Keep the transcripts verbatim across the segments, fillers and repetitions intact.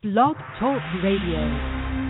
Blog Talk Radio.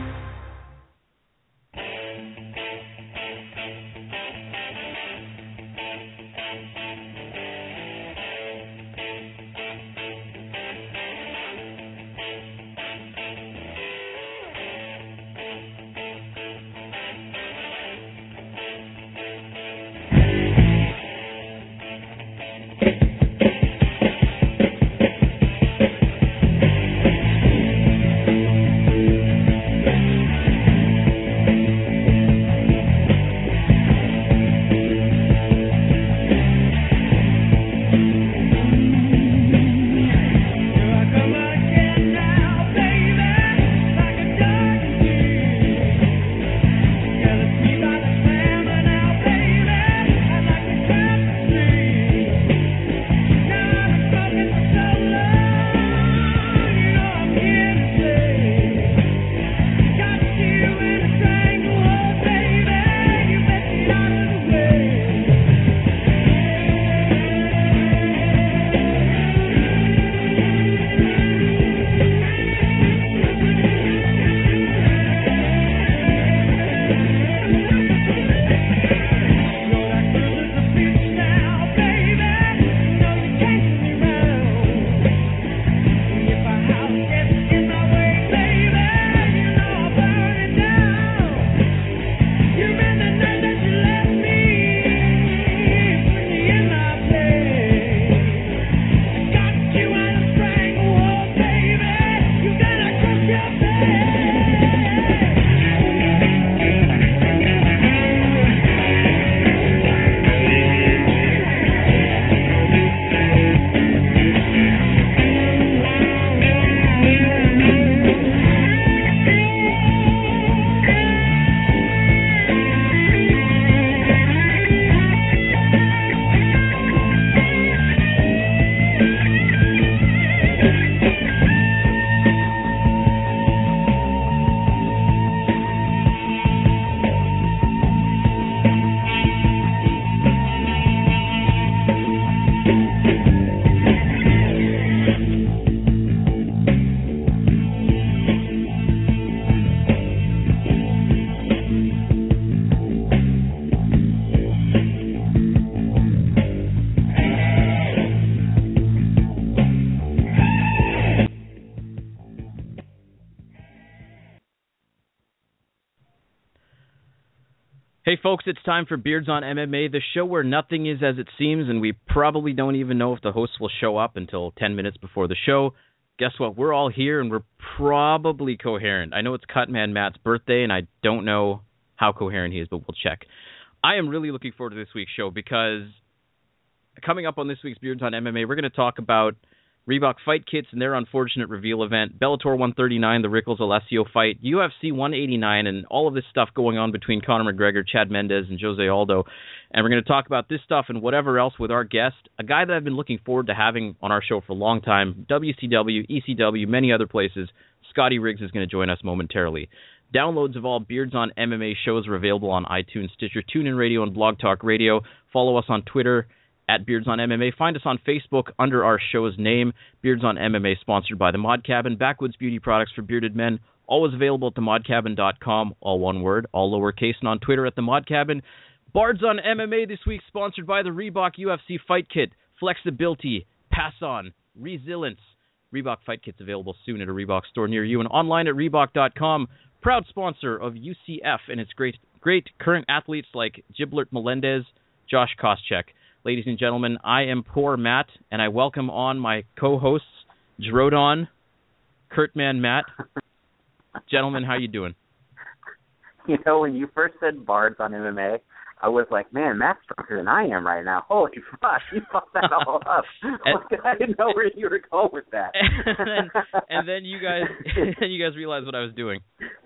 Hey folks, it's time for Beards on M M A, the show where nothing is as it seems, and we probably don't even know if the hosts will show up until ten minutes before the show. Guess what? We're all here, and we're probably coherent. I know it's Cutman Matt's birthday, and I don't know how coherent he is, but we'll check. I am really looking forward to this week's show because coming up on this week's Beards on M M A, we're going to talk about Reebok Fight Kits and their unfortunate reveal event, Bellator one thirty-nine, the Rickles-Alessio fight, U F C one eighty-nine, and all of this stuff going on between Conor McGregor, Chad Mendes, and Jose Aldo. And we're going to talk about this stuff and whatever else with our guest, a guy that I've been looking forward to having on our show for a long time, W C W, E C W, many other places. Scotty Riggs is going to join us momentarily. Downloads of all Beards on M M A shows are available on iTunes, Stitcher, TuneIn Radio, and Blog Talk Radio. Follow us on Twitter at Beards on M M A. Find us on Facebook under our show's name, Beards on M M A, sponsored by The Mod Cabin, Backwoods Beauty Products for Bearded Men, always available at the mod cabin dot com, all one word, all lowercase, and on Twitter at The Mod Cabin. Bards on M M A this week, sponsored by the Reebok U F C Fight Kit, Flexibility, Pass On, Resilience. Reebok Fight Kits available soon at a Reebok store near you and online at Reebok dot com. Proud sponsor of U C F and its great, great current athletes like Giblert Melendez, Josh Koscheck. Ladies and gentlemen, I am Poor Matt, and I welcome on my co-hosts, Drodon, Kurtman Matt. Gentlemen, how you doing? You know, when you first said Bards on M M A, I was like, man, Matt's stronger than I am right now. Holy fuck, you fucked that all up. And, I didn't know where you were going with that. And then, and then you guys, and you guys realized what I was doing.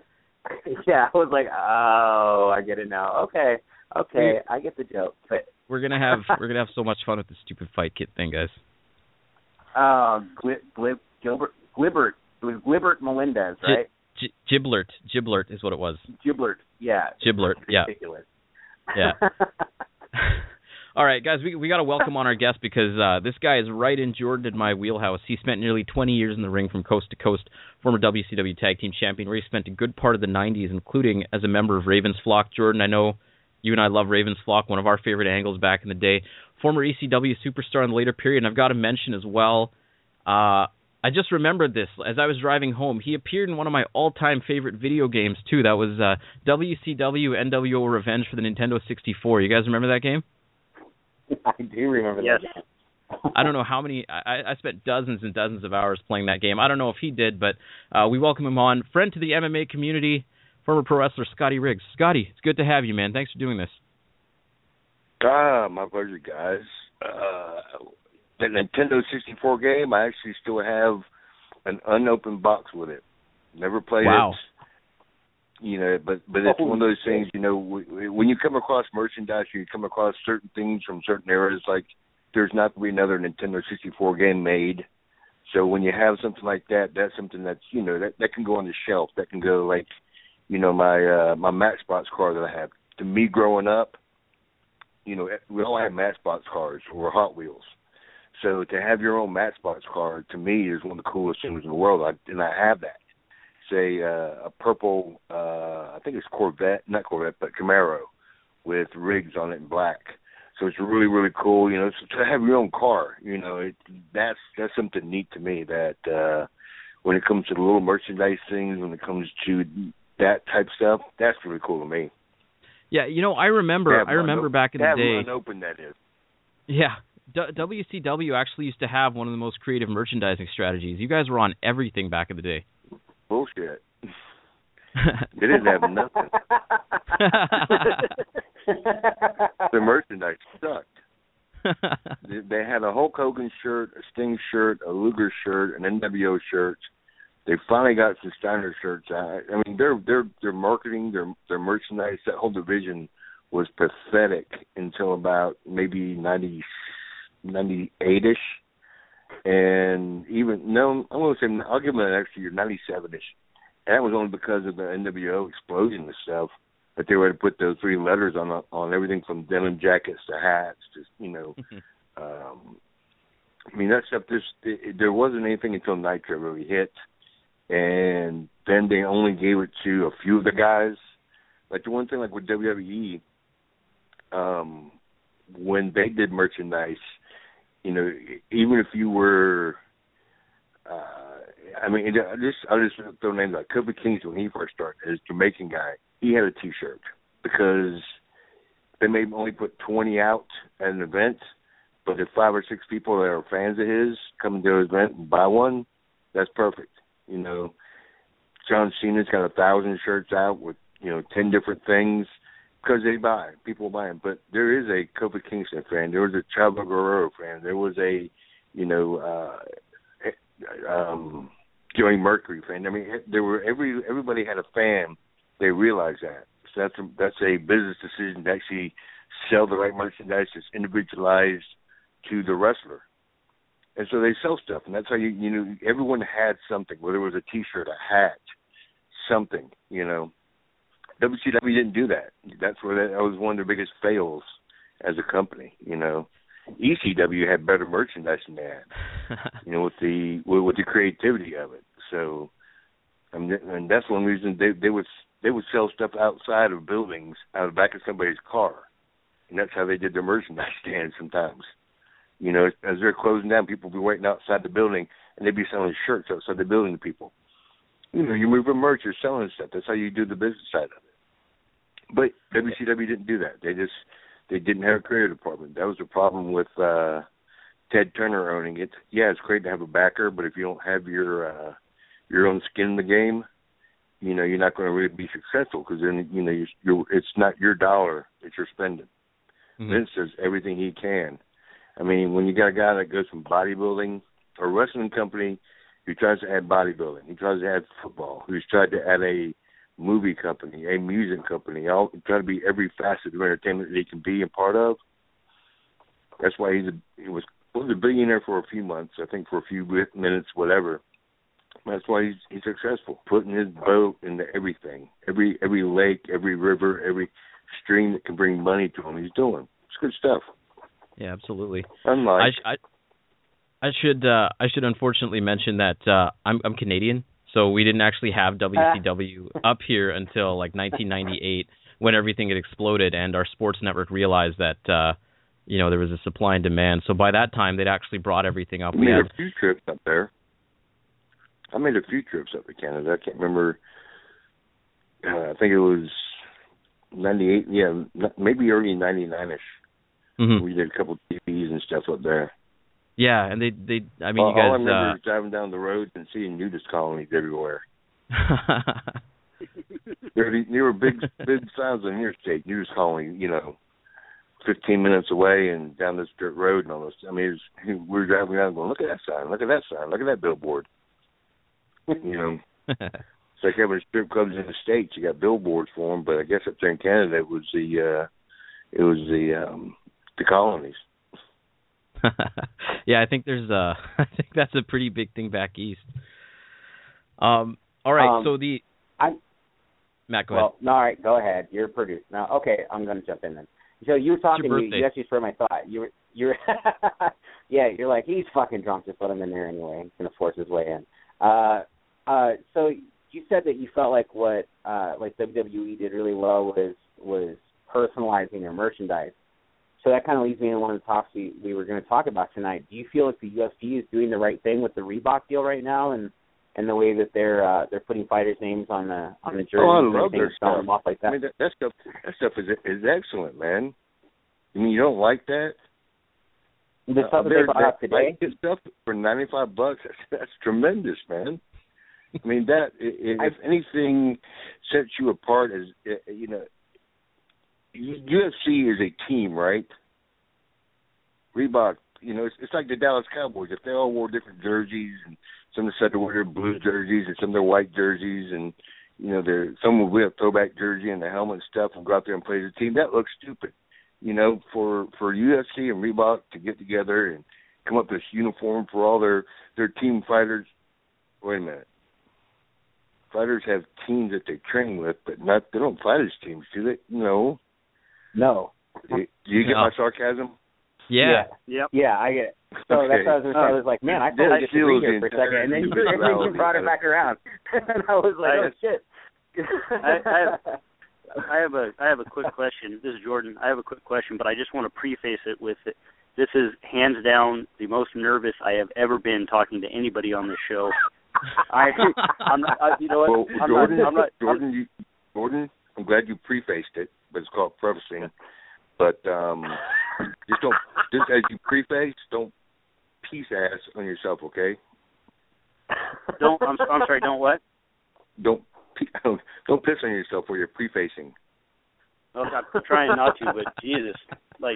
Yeah, I was like, oh, I get it now. Okay, okay, I get the joke. But we're gonna have we're gonna have so much fun with this stupid fight kit thing, guys. Uh, Glib, Glib, Gilbert, Glibbert. It was Glibbert Melendez, right? G- Giblert, Giblert is what it was. Giblert, yeah. Giblert, yeah. Ridiculous. Yeah. All right, guys, we we got to welcome on our guest because uh, this guy is right in Jordan in my wheelhouse. He spent nearly twenty years in the ring from coast to coast, former W C W Tag Team Champion, where he spent a good part of the nineties, including as a member of Ravens Flock. Jordan, I know you and I love Ravens Flock, one of our favorite angles back in the day. Former E C W superstar in the later period, and I've got to mention as well, uh, I just remembered this as I was driving home. He appeared in one of my all-time favorite video games, too. That was uh, W C W N W O Revenge for the Nintendo sixty-four. You guys remember that game? I do remember yes. that game. I don't know how many. I, I spent dozens and dozens of hours playing that game. I don't know if he did, but uh, we welcome him on. Friend to the M M A community, former pro wrestler Scotty Riggs. Scotty, it's good to have you, man. Thanks for doing this. Ah, my pleasure, guys. Uh, the Nintendo sixty-four game, I actually still have an unopened box with it. Never played wow. it. You know, but but it's oh, one of those things. You know, when you come across merchandise, you come across certain things from certain eras. Like there's not going to be another Nintendo sixty-four game made. So when you have something like that, that's something that's you know that that can go on the shelf. That can go like, you know, my uh, my Matchbox car that I have. To me, growing up, you know, we all had Matchbox cars or Hot Wheels. So to have your own Matchbox car, to me, is one of the coolest things in the world. I, and I have that. Say uh, a purple, uh, I think it's Corvette, not Corvette, but Camaro with rigs on it in black. So it's really, really cool. You know, so to have your own car, you know, it, that's that's something neat to me. That uh, when it comes to the little merchandise things, when it comes to that type of stuff, that's really cool to me. Yeah, you know, I remember, I remember unopened, back in the day. Unopened, that is. Yeah. D- W C W actually used to have one of the most creative merchandising strategies. You guys were on everything back in the day. Bullshit. They didn't have nothing. The merchandise sucked. They had a Hulk Hogan shirt, a Sting shirt, a Luger shirt, an N W O shirt. They finally got some Steiner shirts out. I mean, their their their marketing, their their merchandise, that whole division was pathetic until about maybe ninety. ninety-eight-ish, and even, no, I'm going to say, I'll give them an extra year, ninety-seven-ish. And that was only because of the N W O explosion and stuff, that they were to put those three letters on on everything from denim jackets to hats to, you know, um, I mean, that stuff, this, it, there wasn't anything until Nitro really hit, and then they only gave it to a few of the guys. Like the one thing, like with W W E, um, when they did merchandise, you know, even if you were, uh, I mean, I just, I'll just throw names like Kofi Kingston when he first started, as a Jamaican guy, he had a T-shirt because they may only put twenty out at an event, but if five or six people that are fans of his come to his event and buy one, that's perfect. You know, John Cena's got a thousand shirts out with, you know, ten different things. Because they buy, people buy them. But there is a Kofi Kingston fan. There was a Chavo Guerrero fan. There was a, you know, uh, um, Joey Mercury fan. I mean, there were every everybody had a fan. They realized that. So that's a, that's a business decision to actually sell the right merchandise that's individualized to the wrestler. And so they sell stuff, and that's how you you know everyone had something, whether it was a T-shirt, a hat, something, you know. W C W didn't do that. That's where that, that was one of their biggest fails as a company. You know, E C W had better merchandise than that. You know, with the with, with the creativity of it. So, I mean, and that's one reason they they would they would sell stuff outside of buildings, out of the back of somebody's car, and that's how they did their merchandise stands sometimes. You know, as they're closing down, people would be waiting outside the building, and they'd be selling shirts outside the building to people. You know, you're moving merch, you're selling stuff. That's how you do the business side of it. But W C W didn't do that. They just they didn't have a creative department. That was the problem with uh, Ted Turner owning it. Yeah, it's great to have a backer, but if you don't have your uh, your own skin in the game, you know you're not going to really be successful because then you know you're, you're, it's not your dollar that you're spending. Mm-hmm. Vince does everything he can. I mean, when you got a guy that goes from bodybuilding or a wrestling company who tries to add bodybuilding, he tries to add football, who's tried to add a movie company, a music company, all try to be every facet of entertainment that he can be a part of. That's why he's a, he was, was a billionaire for a few months, I think for a few minutes, whatever. That's why he's, he's successful, putting his boat into everything, every every lake, every river, every stream that can bring money to him. He's doing. It's good stuff. Yeah, absolutely. Unlike. I, sh- I, I should uh, I should unfortunately mention that uh, I'm I'm Canadian, so we didn't actually have W C W up here until like nineteen ninety-eight when everything had exploded and our sports network realized that uh, you know there was a supply and demand. So by that time they'd actually brought everything up. We we made had a few trips up there. I made a few trips up to Canada. I can't remember. Uh, I think it was ninety-eight. Yeah, maybe early ninety-nine-ish. Mm-hmm. We did a couple of T Vs and stuff up there. Yeah, and they they I mean all, you guys. All I remember uh, is driving down the roads and seeing nudist colonies everywhere. there, there were big big signs on the interstate, nudist colony. You know, fifteen minutes away and down this dirt road and all this. I mean, it was, we were driving around going, look at that sign, look at that sign, look at that billboard. You know, it's like having strip clubs in the States. You got billboards for them, but I guess up there in Canada it was the uh, it was the um, the colonies. Yeah, I think there's uh I think that's a pretty big thing back east. Um, all right, um, so the I'm Matt, go well, ahead. no, all right, go ahead. You're produced now. Okay, I'm going to jump in then. So you were talking. You, you actually spurred my thought. You were you're yeah. You're like, he's fucking drunk. Just let him in there anyway. He's going to force his way in. Uh, uh, so you said that you felt like what uh, like W W E did really well was was personalizing their merchandise. So that kind of leads me into one of the talks we, we were going to talk about tonight. Do you feel like the U F C is doing the right thing with the Reebok deal right now, and, and the way that they're uh, they're putting fighters' names on the on the jerseys? Oh, I and love their stuff. them off like that. I mean, that, that stuff that stuff is is excellent, man. I mean, you don't like that? The stuff uh, that they brought up today. Like stuff for ninety-five bucks. That's, that's tremendous, man. I mean, that if I, anything sets you apart is, you know, U F C is a team, right? Reebok, you know, it's, it's like the Dallas Cowboys. If they all wore different jerseys, and some decided to wear their blue jerseys, and some their white jerseys, and you know, their some would wear a throwback jersey and the helmet and stuff, and go out there and play as a team, that looks stupid. You know, for for U F C and Reebok to get together and come up with this uniform for all their their team fighters. Wait a minute. Fighters have teams that they train with, but not they don't fight as teams, do they? No. No. Do you get no. my sarcasm? Yeah. Yeah. Yep. Yeah, I get it. So okay. that's what I was, I was like, man, I totally disagree here for a second, and then you, and then you brought it back around, and I was like, I, oh shit. I, I, have, I have a I have a quick question. This is Jordan. I have a quick question, but I just want to preface it with it. This is hands down the most nervous I have ever been talking to anybody on this show. I, I'm not, I, you know what? Well, I'm Jordan, not, I'm not, Jordan, I'm, you, Jordan, I'm glad you prefaced it, but it's called prefacing. But um, just don't, just as you preface, don't piece ass on yourself, okay? Don't. I'm, I'm sorry. Don't what? Don't don't piss on yourself while you're prefacing. Oh, I'm trying not to, but Jesus, like,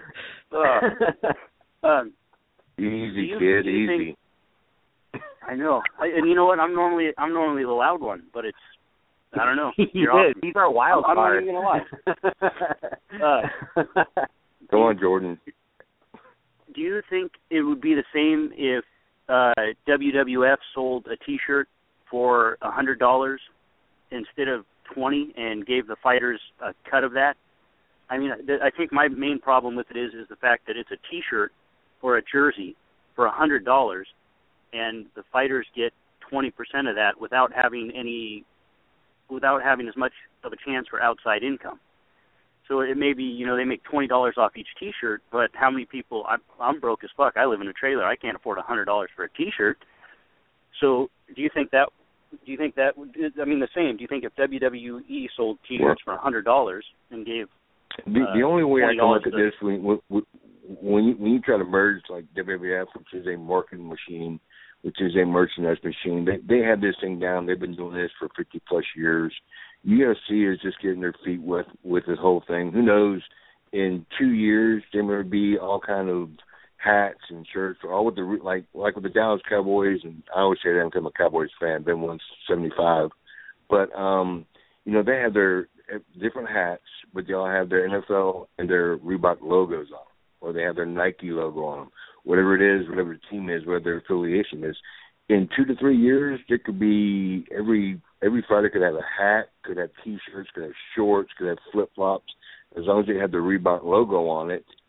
uh, um, easy, you, kid, you easy. Think, I know, I, and you know what? I'm normally I'm normally the loud one, but it's I don't know. You're awesome. He's our wild I'm, card. I'm not even gonna lie. Uh, Go on, Jordan. Do you think it would be the same if uh, W W F sold a T-shirt for a hundred dollars instead of twenty and gave the fighters a cut of that? I mean, I think my main problem with it is is the fact that it's a T-shirt or a jersey for a hundred dollars, and the fighters get twenty percent of that without having any, without having as much of a chance for outside income. So it may be, you know, they make twenty dollars off each T-shirt, but how many people? I'm, I'm broke as fuck. I live in a trailer. I can't afford a hundred dollars for a T-shirt. So do you think that? Do you think that? I mean, the same. Do you think if W W E sold T-shirts for a hundred dollars and gave the, uh, the only way I can look at to, this when when you, when you try to merge like W W F, which is a marketing machine, which is a merchandise machine, they they have this thing down. They've been doing this for fifty plus years. U F C is just getting their feet wet with this whole thing. Who knows? In two years, there may be all kind of hats and shirts, all with the like like with the Dallas Cowboys. And I always say that because I'm a Cowboys fan. Been one seventy-five, but um, you know they have their different hats, but they all have their N F L and their Reebok logos on, or they have their Nike logo on them. Whatever it is, whatever the team is, whatever their affiliation is. In two to three years, there could be every every fighter could have a hat, could have T-shirts, could have shorts, could have flip-flops. As long as they have the Reebok logo on it,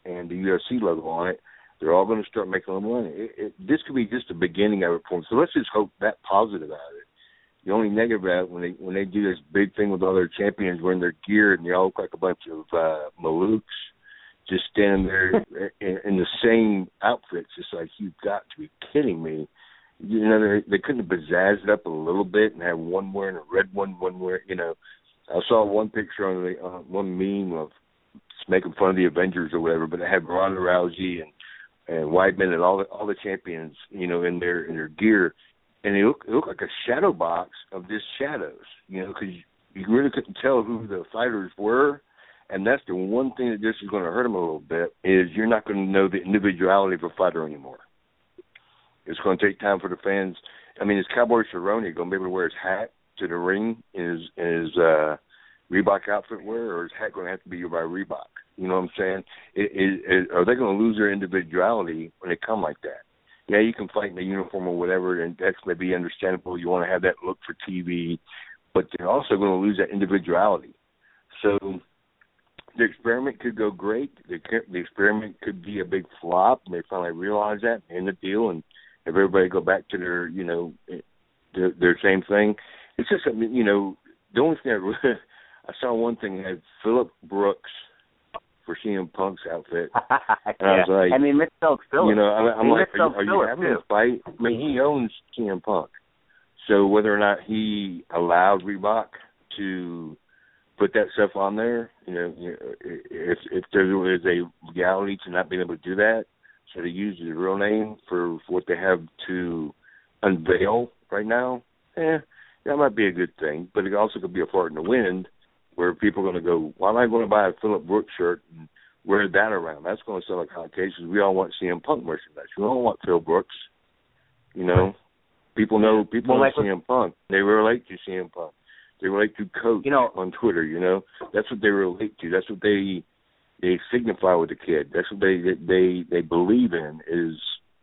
and the U F C logo on it, they're all going to start making a little money. It, it, this could be just the beginning of it for them. So let's just hope that positive out of it. The only negative about it, when they when they do this big thing with all their champions wearing their gear and they all look like a bunch of uh, Maluks just standing there in, in the same outfits, it's like, you've got to be kidding me. You know, they, they couldn't have bizzazzed it up a little bit and have one wearing a red one, one wearing, you know. I saw one picture on the uh, one meme of just making fun of the Avengers or whatever, but it had Ronda Rousey and and Weidman and all the all the champions, you know, in their in their gear. And it looked, it looked like a shadow box of just shadows, you know, because you really couldn't tell who the fighters were. And that's the one thing that this is going to hurt them a little bit, is you're not going to know the individuality of a fighter anymore. It's going to take time for the fans. I mean, is Cowboy Cerrone going to be able to wear his hat to the ring in his, in his uh, Reebok outfit wear, or is his hat going to have to be by Reebok? You know what I'm saying? It, it, it, are they going to lose their individuality when they come like that? Yeah, you can fight in a uniform or whatever, and that's maybe understandable. You want to have that look for T V, but they're also going to lose that individuality. So the experiment could go great. The, the experiment could be a big flop, and they finally realize that, end the deal, and have everybody go back to their, you know, their, their same thing. It's just, you know, the only thing I, really, I saw one thing that had Phillip Brooks for C M Punk's outfit. And yeah. I was like, I mean, Mitchell Phillips. You know, I'm, I'm like, are, you, are you having too. a fight? I mean, he owns C M Punk. So whether or not he allowed Reebok to put that stuff on there, you know, if if there is a legality to not being able to do that, so they use his real name for, for what they have to unveil right now, eh, that might be a good thing. But it also could be a fart in the wind, where people are going to go, why am I going to buy a Phillip Brooks shirt and wear that around? That's going to sell like hotcakes. We all want C M Punk merchandise. We all want Phil Brooks. You know, people know people well, know like C M Punk. They relate to C M Punk. They relate to Coach you know, on Twitter. You know, that's what they relate to. That's what they they signify with the kid. That's what they they they believe in, is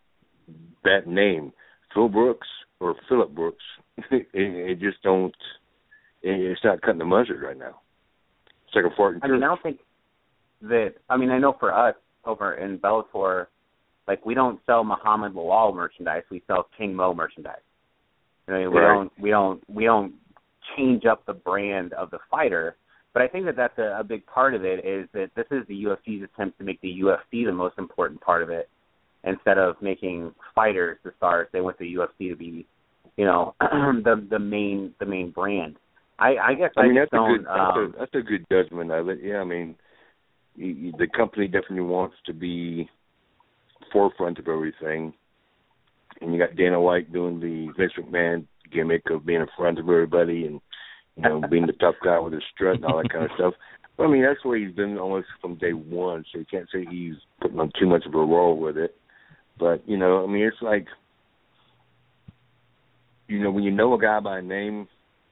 that name, Phil Brooks or Phillip Brooks. it, it just don't. It's not cutting the mustard right now. It's like a fart in church. I mean, I don't think that, I mean, I know for us over in Bellator, like, we don't sell Muhammad Lawal merchandise. We sell King Mo merchandise. I mean, we right. don't, we don't, we don't change up the brand of the fighter. But I think that that's a, a big part of it, is that this is the U F C's attempt to make the U F C the most important part of it, instead of making fighters the stars. They want the U F C to be, you know, the the main the main brand. I, I guess I, I mean, that's, a good, good, that's, um, a, that's a good judgment of it. Yeah, I mean, you, you, the company definitely wants to be forefront of everything. And you got Dana White doing the Vince McMahon gimmick of being in front of everybody and, you know, being the tough guy with his strut and all that kind of stuff. But, I mean, that's where he's been almost from day one, so you can't say he's putting on too much of a role with it. But, you know, I mean, it's like, you know, when you know a guy by name,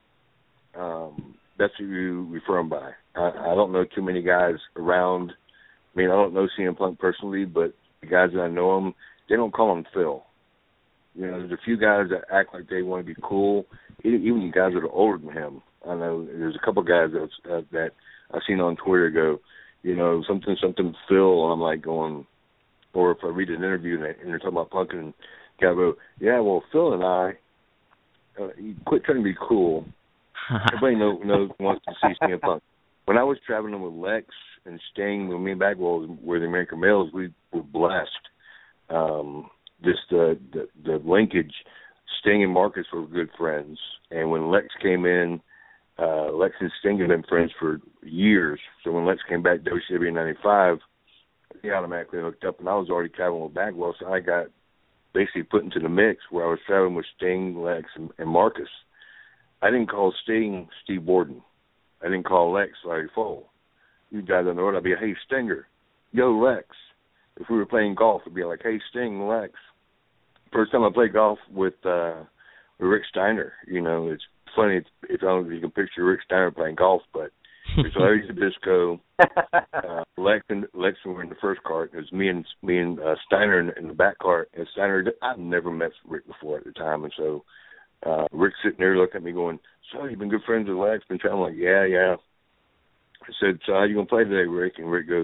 Um, that's who you refer him by. I, I don't know too many guys around. I mean, I don't know C M Punk personally, but the guys that I know him, they don't call him Phil. You know, there's a few guys that act like they want to be cool, even the guys that are older than him. I know there's a couple guys that, uh, that I've seen on Twitter go, you know, something, something Phil, and I'm like going, or if I read an interview and, they, and they're talking about Punk and guy go, yeah, well, Phil and I, uh, you quit trying to be cool. Everybody knows, knows wants to see C M Punk. When I was traveling with Lex and Sting, when me and Bagwell were the American males, we were blessed. Um, just the, the the linkage. Sting and Marcus were good friends, and when Lex came in, uh, Lex and Sting had been friends for years. So when Lex came back to W C W in ninety-five, he automatically hooked up, and I was already traveling with Bagwell, so I got basically put into the mix where I was traveling with Sting, Lex, and, and Marcus. I didn't call Sting Steve Borden. I didn't call Lex Larry Fowl. You guys on the road, I'd be like, hey, Stinger, yo, Lex. If we were playing golf, it'd be like, hey, Sting, Lex. First time I played golf with, uh, with Rick Steiner, you know, it's funny. It's, it's I don't know if you can picture Rick Steiner playing golf, but it's Larry Zbyszko, uh, Lex, and Lex were in the first cart. It was me and me and uh, Steiner in, in the back cart. And Steiner, I'd never met Rick before at the time, and so Uh, Rick's sitting there looking at me going, so you've been good friends with Lex? Been trying. I'm like, yeah, yeah. I said, so how you going to play today, Rick? And Rick goes,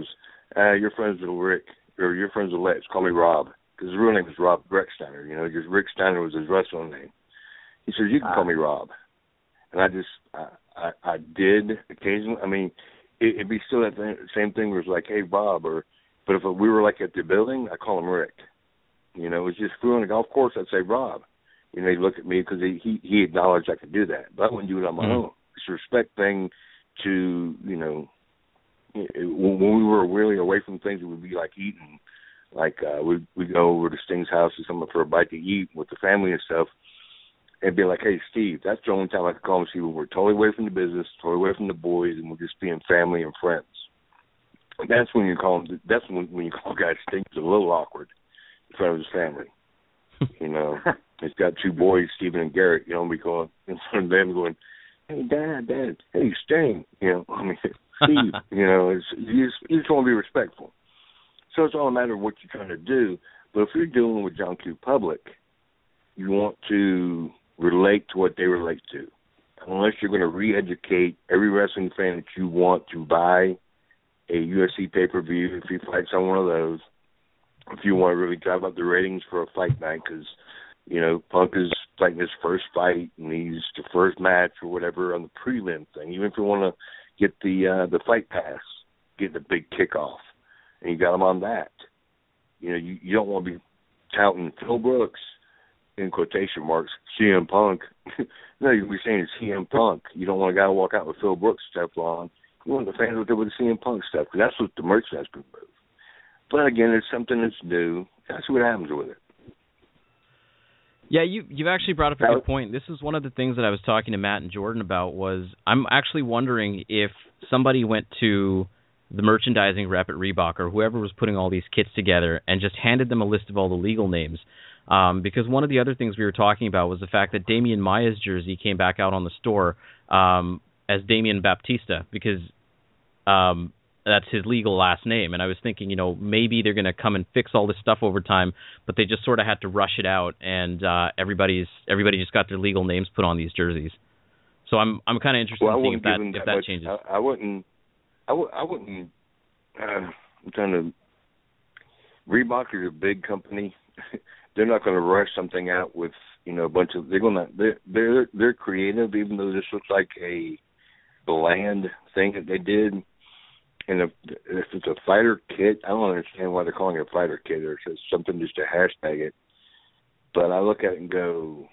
uh, "You're friends with Rick, or you're friends with Lex. Call me Rob." Because his real name is Rob Brecksteiner. You know, just Rick Steiner was his wrestling name. He says, "You can call me Rob." And I just, I, I, I did occasionally. I mean, it, it'd be still that thing, same thing where it's like, "Hey, Bob," or, but if we were like at the building, I call him Rick. You know, it was just if we were on a golf course, I'd say Rob. You know, he'd look at me because he, he he acknowledged I could do that, but I wouldn't do it on my mm-hmm. own. It's a respect thing to, you know, when we were really away from things, it would be like eating. Like uh, we we go over to Sting's house or something for a bite to eat with the family and stuff. And be like, "Hey, Steve, that's the only time I can call him. See, when we're totally away from the business, totally away from the boys, and we're just being family and friends." And that's when you call him. That's when when you call a guy Sting. It's a little awkward in front of his family. You know, he's got two boys, Stephen and Garrett. You know, we call in front of them going, "Hey, Dad, Dad, hey, Sting." You know, I mean, Steve. You know, it's, you just you just want to be respectful. So it's all a matter of what you're trying to do. But if you're dealing with John Q. Public, you want to relate to what they relate to. Unless you're going to re-educate every wrestling fan that you want to buy a U F C pay-per-view, if he fights on one of those, if you want to really drive up the ratings for a fight night, because, you know, Punk is fighting his first fight, and he's the first match or whatever on the prelim thing. Even if you want to get the uh, the fight pass, get the big kickoff, and you got him on that. You know, you, you don't want to be touting Phil Brooks, in quotation marks, C M Punk. No, you'll be saying it's C M Punk. You don't want a guy to walk out with Phil Brooks stuff on. You want the fans out there with the C M Punk stuff, because that's what the merchandise can move. But again, it's something that's new. That's what happens with it. Yeah, you, you've actually brought up a good point. This is one of the things that I was talking to Matt and Jordan about was I'm actually wondering if somebody went to the merchandising rep at Reebok or whoever was putting all these kits together and just handed them a list of all the legal names. Um, because one of the other things we were talking about was the fact that Damian Maya's jersey came back out on the store um, as Damian Baptista because um, that's his legal last name. And I was thinking, you know, maybe they're going to come and fix all this stuff over time, but they just sort of had to rush it out, and uh, everybody's everybody just got their legal names put on these jerseys. So I'm I'm kind of interested well, in seeing if that, that if that much, changes. I, I wouldn't. I, w- I wouldn't. Uh, I'm trying to. Reebok is a big company. They're not going to rush something out with, you know, a bunch of. They're going to. They're they're they're creative, even though this looks like a bland thing that they did. And if, if it's a fighter kit, I don't understand why they're calling it a fighter kit, or it's something just to hashtag it. But I look at it and go,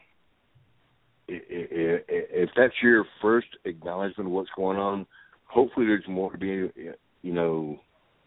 if that's your first acknowledgement of what's going on, hopefully there's more to be, you know,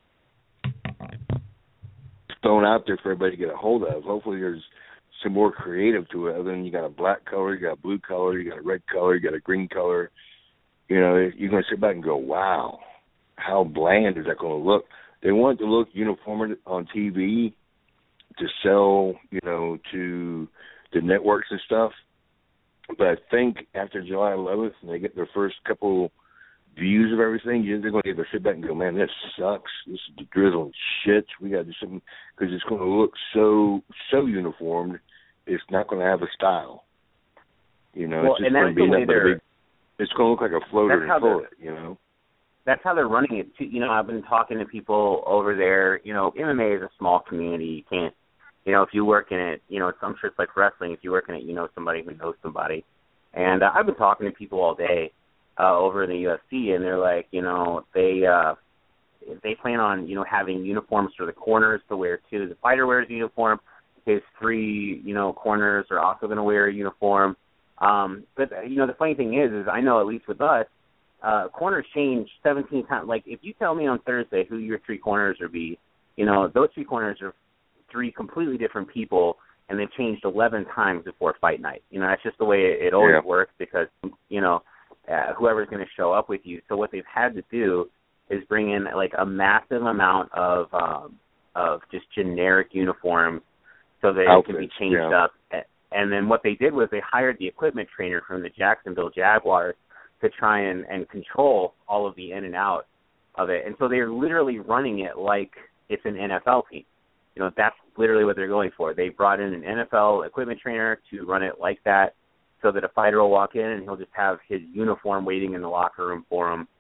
thrown out there for everybody to get a hold of. Hopefully there's some more creative to it, other than you got a black color, you got a blue color, you got a red color, you got a green color. You know, you're going to sit back and go, wow, how bland is that going to look? They want it to look uniform on T V to sell, you know, to the networks and stuff. But I think after July eleventh, and they get their first couple views of everything, they're going to either sit back and go, man, this sucks. This is the drizzling shit. We got to do something, because it's going to look so so uniformed. It's not going to have a style. You know, well, it's just going to be nothing but a big. It's going to look like a floater in Florida, you know. That's how they're running it too. You know, I've been talking to people over there. You know, M M A is a small community. You can't, you know, if you work in it, you know, I'm sure it's like wrestling. If you work in it, you know somebody who knows somebody. And uh, I've been talking to people all day uh, over in the U F C, and they're like, you know, they uh, they plan on, you know, having uniforms for the corners to wear too. The fighter wears a uniform. His three, you know, corners are also going to wear a uniform. Um, but, you know, the funny thing is, is I know at least with us, uh, corners change seventeen times. Like, if you tell me on Thursday who your three corners will be, you know, those three corners are three completely different people, and they've changed eleven times before fight night. You know, that's just the way it, it always yeah. works, because, you know, uh, whoever's going to show up with you. So what they've had to do is bring in, like, a massive amount of um, of just generic uniforms so that Outfits, it can be changed yeah. up. And then what they did was they hired the equipment trainer from the Jacksonville Jaguars to try and, and control all of the in and out of it. And so they're literally running it like it's an N F L team. You know, that's literally what they're going for. They brought in an N F L equipment trainer to run it like that, so that a fighter will walk in and he'll just have his uniform waiting in the locker room for him.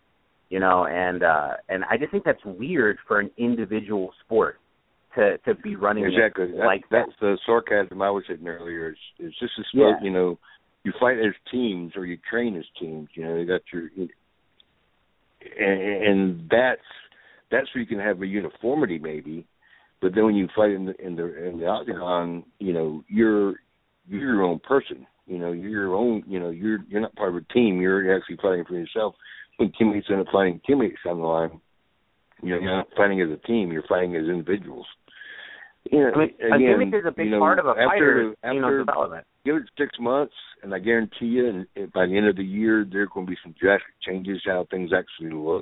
you know, and uh, and I just think that's weird for an individual sport to to be running exactly. it that, like that's that. the sarcasm I was hitting earlier. It's, it's just a Yeah. sport, you know, you fight as teams or you train as teams. You know, you got your, and, and that's that's where you can have a uniformity maybe, but then when you fight in the in the in the octagon, you know, you're you're your own person. You know, you're your own. You know, you're you're not part of a team. You're actually fighting for yourself. When teammates end up fighting teammates on the line, you know, you're not fighting as a team. You're fighting as individuals. You know, I mean, again, a gimmick is a big you know, part of a after, fighter's after, you know, development. Give it six months, and I guarantee you, and, and by the end of the year, there are going to be some drastic changes how things actually look.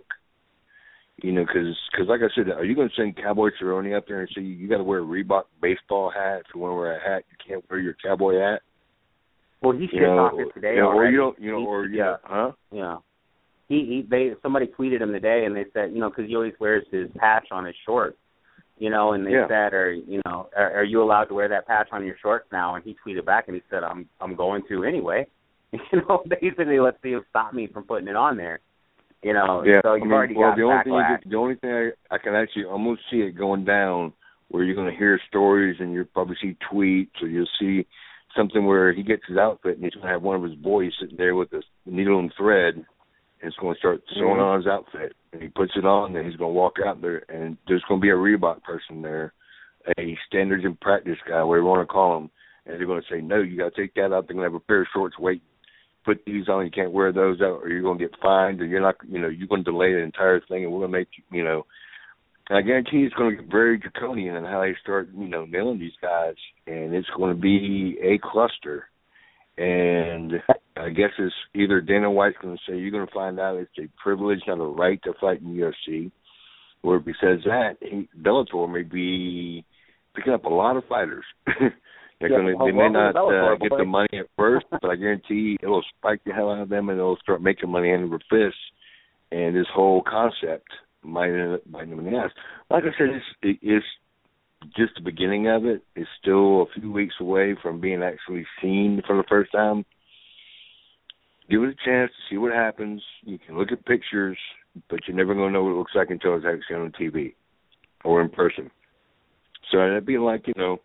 You know, because cause like I said, are you going to send Cowboy Cerrone up there and say you got to wear a Reebok baseball hat? If you want to wear a hat, you can't wear your cowboy hat. Well, he shit talked it today. You know, or already. you don't, you know, he, or you yeah, know, huh? Yeah. He, he they somebody tweeted him today, and they said, you know, because he always wears his patch on his shorts, you know, and they yeah. said, are you know, are, are you allowed to wear that patch on your shorts now? And he tweeted back, and he said, I'm I'm going to anyway. You know, basically, let's see if stop me from putting it on there. You know, yeah. so you've I mean, already well, got the only backlash. thing you, the only thing I, I can actually almost see it going down where you're going to hear stories and you'll probably see tweets or you'll see something where he gets his outfit and he's going to have one of his boys sitting there with a needle and thread and it's going to start sewing mm-hmm. on his outfit. And he puts it on and he's going to walk out there and there's going to be a Reebok person there, a standards and practice guy, whatever you want to call him, and they're going to say, no, you got to take that out. They're going to have a pair of shorts waiting. Put these on, you can't wear those out or you're going to get fined or you're not, you know, you're going to delay the entire thing and we're going to make you, you know, and I guarantee you it's going to get very draconian in how they start, you know, nailing these guys, and it's going to be a cluster. And I guess it's either Dana White's going to say you're going to find out it's a privilege, not a right to fight in the U F C, or if he says that, he, Bellator may be picking up a lot of fighters. They're yeah, gonna, well, they may well, not uh, get boy. the money at first, but I guarantee it'll spike the hell out of them, and it'll start making money hand over fist. And this whole concept might end up biting them in the ass. Like I said, it's, it, it's just the beginning of it. It's still a few weeks away from being actually seen for the first time. Give it a chance to see what happens. You can look at pictures, but you're never going to know what it looks like until it's actually on T V or in person. So it'd be like, you know,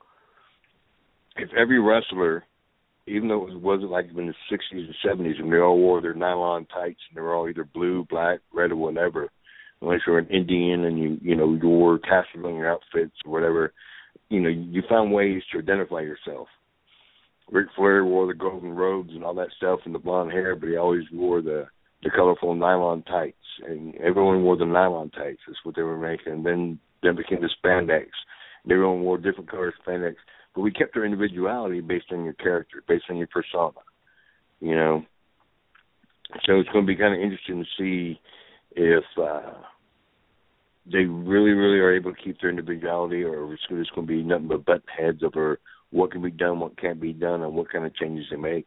if every wrestler, even though it wasn't like in the sixties and seventies when they all wore their nylon tights and they were all either blue, black, red, or whatever, unless you're an Indian and you, you know, you wore tassels on your outfits or whatever, you know, you found ways to identify yourself. Ric Flair wore the golden robes and all that stuff and the blonde hair, but he always wore the, the colorful nylon tights. And everyone wore the nylon tights. That's what they were making. And then then became the spandex. And everyone wore different colors spandex. But we kept our individuality based on your character, based on your persona, you know. So it's going to be kind of interesting to see if uh, they really, really are able to keep their individuality, or it's just going to be nothing but butt heads over what can be done, what can't be done, and what kind of changes they make.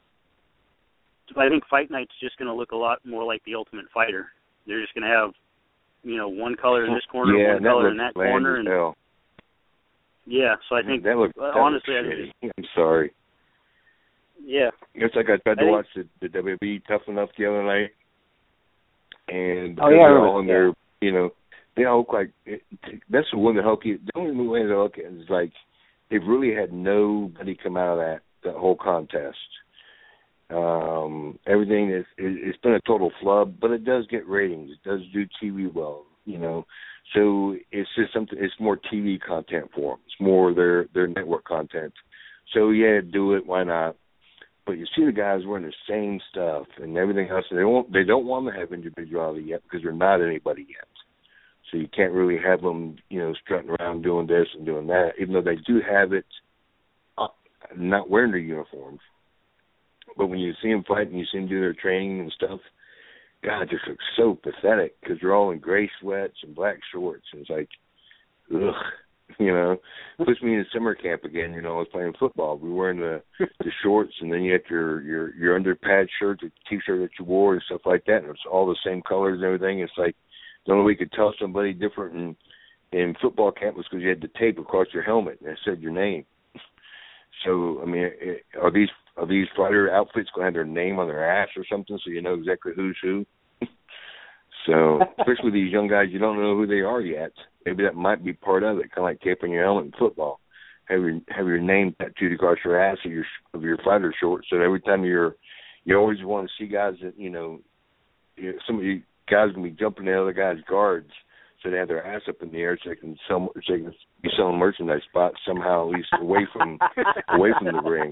I think Fight Night's just going to look a lot more like The Ultimate Fighter. They're just going to have, you know, one color in this corner, yeah, one color in that corner, and hell. yeah. So I think that looked, uh, that honestly, looked I think, I'm sorry. Yeah, it's like I tried I to think, watch the, the W W E Tough Enough the other night, and because oh, yeah, they're all in yeah. their, you know, they all look like it, that's the one that help you. The only way to look at it is like they've really had nobody come out of that that whole contest. Um, everything is it, it's been a total flub, but it does get ratings. It does do T V well, you know. So it's just something. It's more T V content for them. It's more their their network content. So yeah, do it. Why not? But you see the guys wearing the same stuff and everything else. And they won't. They don't want to have individuality yet because they're not anybody yet. So you can't really have them, you know, strutting around doing this and doing that, even though they do have it, uh, not wearing their uniforms. But when you see them fight and you see them do their training and stuff, God, it just looks so pathetic because they're all in gray sweats and black shorts. And it's like, ugh, you know. Puts me in summer camp again, you know, I was playing football. We were wearing the, the shorts, and then you had your, your, your underpad shirt, the T-shirt that you wore and stuff like that, and it's all the same colors and everything. It's like the only way you could tell somebody different in, in football camp was because you had the tape across your helmet and it said your name. So, I mean, it, are these are these fighter outfits going to have their name on their ass or something so you know exactly who's who? So, especially these young guys, you don't know who they are yet. Maybe that might be part of it, kind of like taping your helmet in football. Have your have your name tattooed across your ass of your of your fighter shorts, so that every time you're, you always want to see guys that you know, you know some of you guys can be jumping the other guys' guards, so they have their ass up in the air, so they can sell, so they can be selling merchandise spots somehow, at least away from away from the ring.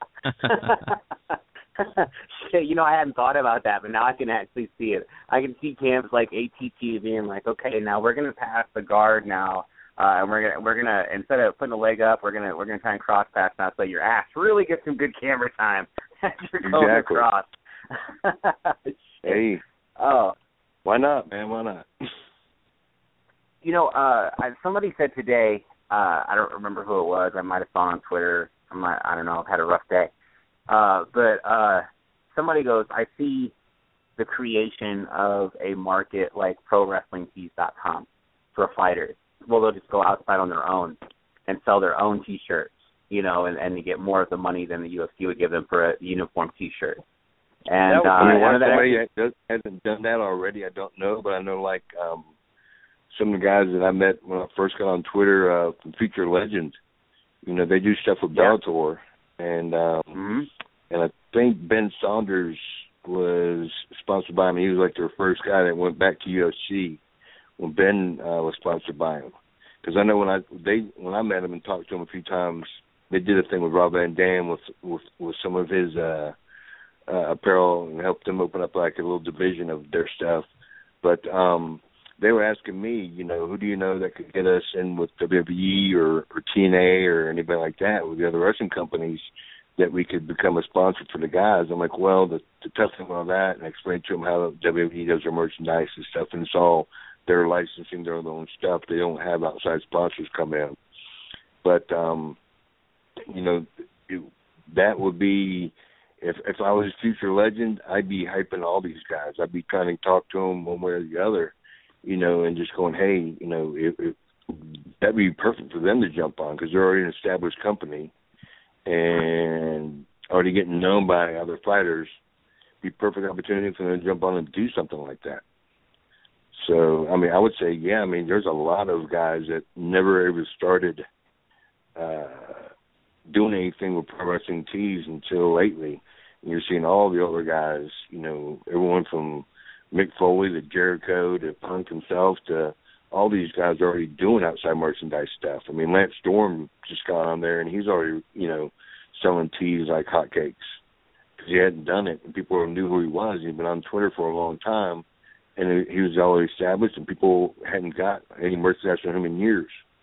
Shit, you know, I hadn't thought about that, but now I can actually see it. I can see camps like A T T being like, okay, now we're gonna pass the guard now. Uh, and we're gonna we're gonna instead of putting a leg up, we're gonna we're gonna try and cross pass now, so your ass really gets some good camera time as you're going exactly. across. Hey, oh, why not, man? Why not? You know, uh, I, somebody said today. Uh, I don't remember who it was. I might have saw on Twitter. I might, I don't know. I've had a rough day. Uh, but uh, somebody goes, I see the creation of a market like Pro Wrestling Tees dot com for fighters. Well, they'll just go outside on their own and sell their own T-shirts, you know, and, and they get more of the money than the U F C would give them for a uniform T-shirt. And that, uh, I mean, why somebody that does, hasn't done that already, I don't know, but I know like um, some of the guys that I met when I first got on Twitter uh, from Future Legends, you know, they do stuff with yeah. Bellator, and um, mm-hmm. and I think Ben Saunders was sponsored by him. He was like their first guy that went back to U F C when Ben uh, was sponsored by him. Because I know when I they when I met him and talked to him a few times, they did a thing with Rob Van Dam with with, with some of his uh, uh, apparel and helped them open up like a little division of their stuff. But um, they were asking me, you know, who do you know that could get us in with W W E or, or T N A or anybody like that with the other wrestling companies that we could become a sponsor for the guys. I'm like, well, the, the tough thing about that, and I explained to them how W W E does their merchandise and stuff, and it's all they're licensing their own stuff. They don't have outside sponsors come in. But, um, you know, it, that would be, if if I was a Future Legend, I'd be hyping all these guys. I'd be trying to talk to them one way or the other, you know, and just going, hey, you know, it, it, that'd be perfect for them to jump on because they're already an established company and already getting known by other fighters. Be perfect opportunity for them to jump on and do something like that. So, I mean, I would say, yeah, I mean, there's a lot of guys that never ever started uh, doing anything with Pro Wrestling Tees until lately. And you're seeing all the other guys, you know, everyone from Mick Foley to Jericho to Punk himself to all these guys already doing outside merchandise stuff. I mean, Lance Storm just got on there, and he's already, you know, selling tees like hotcakes because he hadn't done it, and people knew who he was. He'd been on Twitter for a long time. And he was already established, and people hadn't got any merchandise from him in years.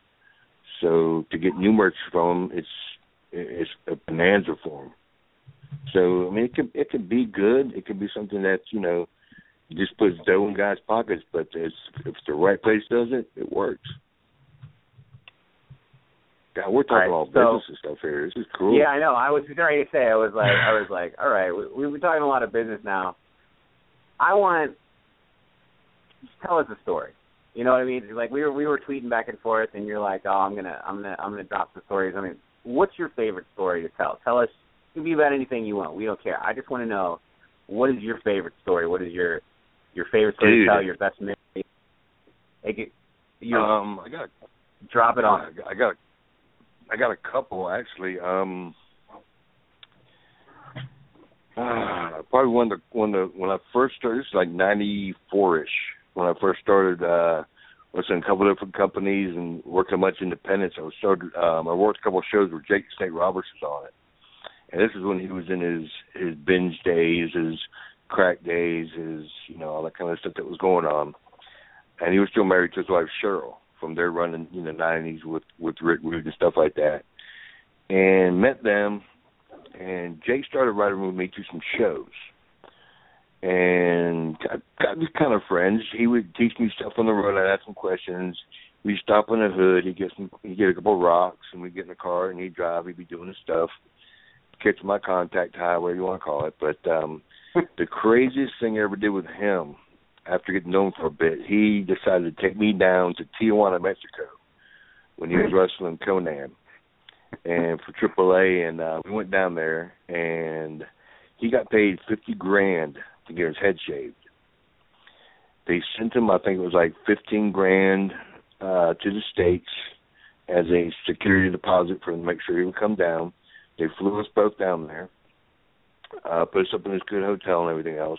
So to get new merch from him, it's it's a bonanza for him. So I mean, it could it could be good. It could be something that you know just puts dough in guys' pockets. But it's, if the right place does it, it works. God, we're talking all, right, all business so, and stuff here. This is cool. Yeah, I know. I was trying to say, I was like, I was like, all right, we, we've been talking a lot of business now. I want. Just tell us a story. You know what I mean? Like we were we were tweeting back and forth, and you're like, "Oh, I'm gonna I'm gonna I'm gonna drop some stories." I mean, what's your favorite story to tell? Tell us. It can be about anything you want. We don't care. I just want to know what is your favorite story. What is your your favorite story Dude. to tell? Your best memory. It, you um, I got drop it on. I got I got a couple actually. Um, uh, probably one of the one of the, when I first started. This is like ninety-four ish. When I first started, uh, working in a couple of different companies and working much independence, I was started. Um, I worked a couple of shows where Jake Snake Roberts was on it, and this is when he was in his his binge days, his crack days, his you know all that kind of stuff that was going on, and he was still married to his wife Cheryl from their running in the nineties with with Rick Rude and stuff like that, and met them, and Jake started riding with me to some shows. And got, got these kind of friends. He would teach me stuff on the road. I'd ask him questions. We'd stop in the hood. He'd get some. He'd get a couple of rocks, and we'd get in the car, and he'd drive. He'd be doing his stuff. Catch my contact high, whatever you want to call it. But um, the craziest thing I ever did with him, after getting known for a bit, he decided to take me down to Tijuana, Mexico, when he was wrestling Conan, and for triple A. And uh, we went down there, and he got paid fifty grand to get his head shaved. They sent him, I think it was like fifteen grand uh, to the States as a security deposit for him to make sure he would come down. They flew us both down there, uh, put us up in this good hotel and everything else.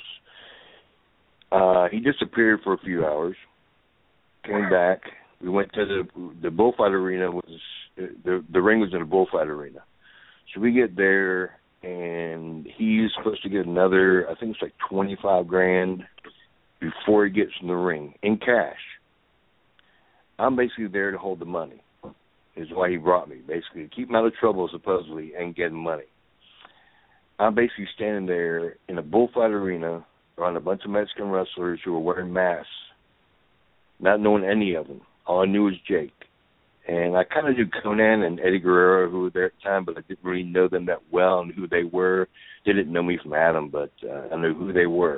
Uh, he disappeared for a few hours, came back. We went to the the bullfight arena. Was the the ring was in a bullfight arena. So we get there, and he's supposed to get another, I think it's like twenty-five grand before he gets in the ring, in cash. I'm basically there to hold the money, is why he brought me, basically, to keep him out of trouble, supposedly, and get money. I'm basically standing there in a bullfight arena around a bunch of Mexican wrestlers who were wearing masks, not knowing any of them. All I knew was Jake. And I kind of knew Conan and Eddie Guerrero, who were there at the time, but I didn't really know them that well and who they were. They didn't know me from Adam, but uh, I knew who they were.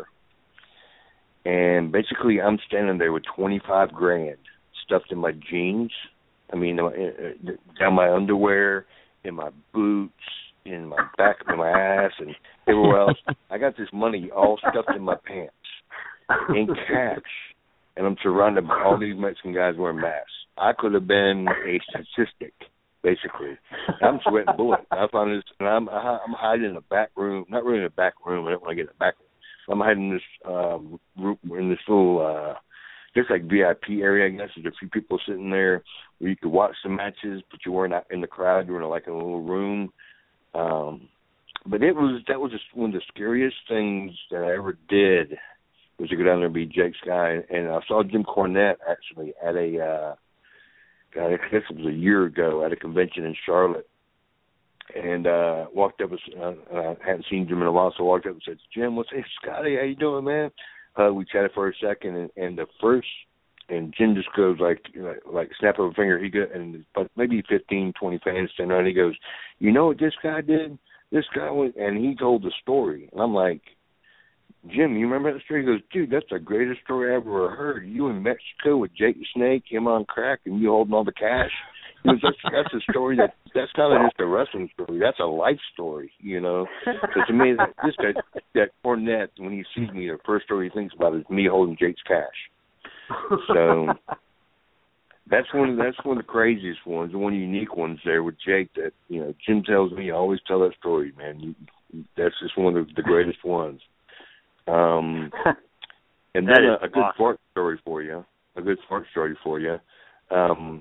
And basically, I'm standing there with twenty-five grand stuffed in my jeans. I mean, down my underwear, in my boots, in my back of my ass, and everywhere else. I got this money all stuffed in my pants, in cash, and I'm surrounded by all these Mexican guys wearing masks. I could have been a statistic, basically. I'm sweating bullets. I found this, and I'm I'm hiding in a back room. Not really in a back room. I don't want to get in a back room. I'm hiding in this um, room, in this little, uh, just like V I P area, I guess. There's a few people sitting there where you could watch the matches, but you weren't out in the crowd. You were in like a little room. Um, but it was that was just one of the scariest things that I ever did was to go down there and be Jake's guy. And I saw Jim Cornette actually at a, uh, God, I guess it was a year ago at a convention in Charlotte. And uh, walked up, uh, I hadn't seen Jim in a while, so I walked up and said, Jim, what's hey, Scotty, how you doing, man? Uh, we chatted for a second, and, and the first, and Jim just goes like, like, like snap of a finger. He got, and maybe fifteen, twenty fans standing around. He goes, you know what this guy did? This guy went, and he told the story. And I'm like, Jim, you remember that story? He goes, dude, that's the greatest story I ever heard. You in Mexico with Jake the Snake, him on crack, and you holding all the cash. He goes, that's, that's a story that that's not just a wrestling story. That's a life story, you know. So to me, that, this guy, that Cornette, when he sees me, the first story he thinks about is me holding Jake's cash. So that's one. Of, that's one of the craziest ones, one of the unique ones there with Jake. That you know, Jim tells me, I always tell that story, man. You, that's just one of the, the greatest ones. Um, and then a, a good awesome. fart story for you. A good fart story for you. Um,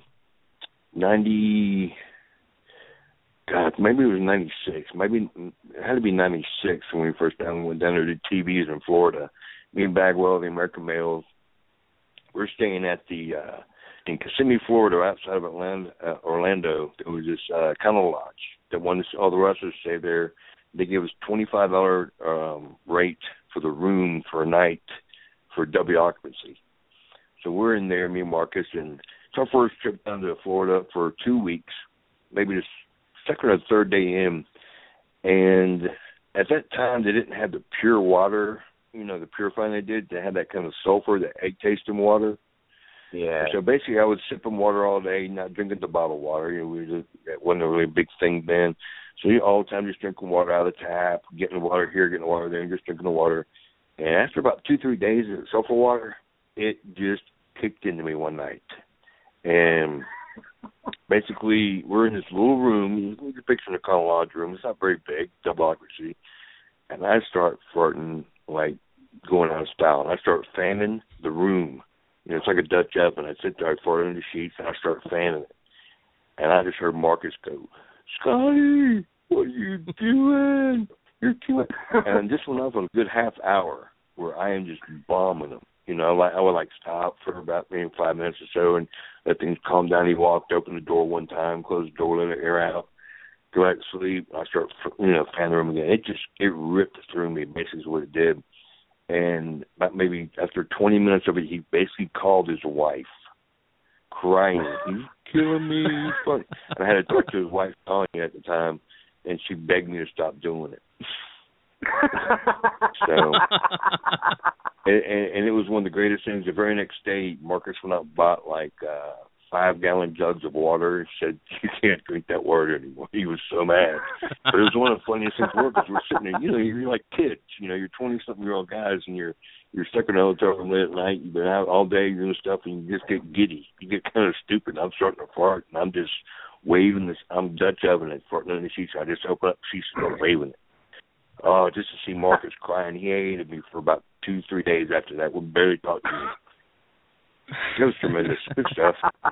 ninety, God, maybe it was ninety-six. Maybe it had to be ninety-six when we first down, went down there to T Vs in Florida. Me and Bagwell, the American Males, we're staying at the uh, in Kissimmee, Florida, outside of Atlanta, uh, Orlando. There was this uh, kennel lodge that wanted all the wrestlers to stay there. They gave us twenty-five dollars um, rate for the room for a night for double occupancy. So we're in there, me and Marcus, and it's our first trip down to Florida for two weeks, maybe the second or third day in. And at that time, they didn't have the pure water, you know, the purifying they did. They had that kind of sulfur, the egg tasting water. Yeah. So basically, I was sipping water all day, not drinking the bottled water. You know, we just, that wasn't a really big thing then. So you all the time just drinking water out of the tap, getting the water here, getting the water there, and just drinking the water. And after about two, three days of sulfur water, it just kicked into me one night. And basically, we're in this little room. You're picturing a Kennel Lodge room. It's not very big, double occupancy. And I start farting, like, going out of style. And I start fanning the room. You know, it's like a Dutch oven. I sit there, I fart in the sheets, and I start fanning it. And I just heard Marcus go, Scotty, what are you doing? You're killing. And this went on for a good half hour where I am just bombing him. You know, like I would like stop for about maybe five minutes or so and let things calm down. He walked, opened the door one time, closed the door, let the air out, go back to sleep. I start, you know, fanning the room again. It just it ripped through me. Basically, is what it did. And about maybe after twenty minutes of it, he basically called his wife, crying, "He's killing me." He's funny. And I had to talk to his wife, Tanya, at the time, and she begged me to stop doing it. So, and, and it was one of the greatest things. The very next day, Marcus went out and bought like uh, five gallon jugs of water and said, "You can't drink that water anymore." He was so mad. But it was one of the funniest things ever because we're sitting there, you know, you're like kids, you know, you're twenty-something-year-old guys and you're you're stuck in a hotel room late at night. You've been out all day doing stuff and you just get giddy. You get kind of stupid. I'm starting to fart and I'm just waving this. I'm Dutch oven it, farting on the sheets. I just open up the sheets and start waving it. Oh, just to see Marcus crying. He hated me for about two, three days after that. We barely talked to me. It was tremendous. Good stuff.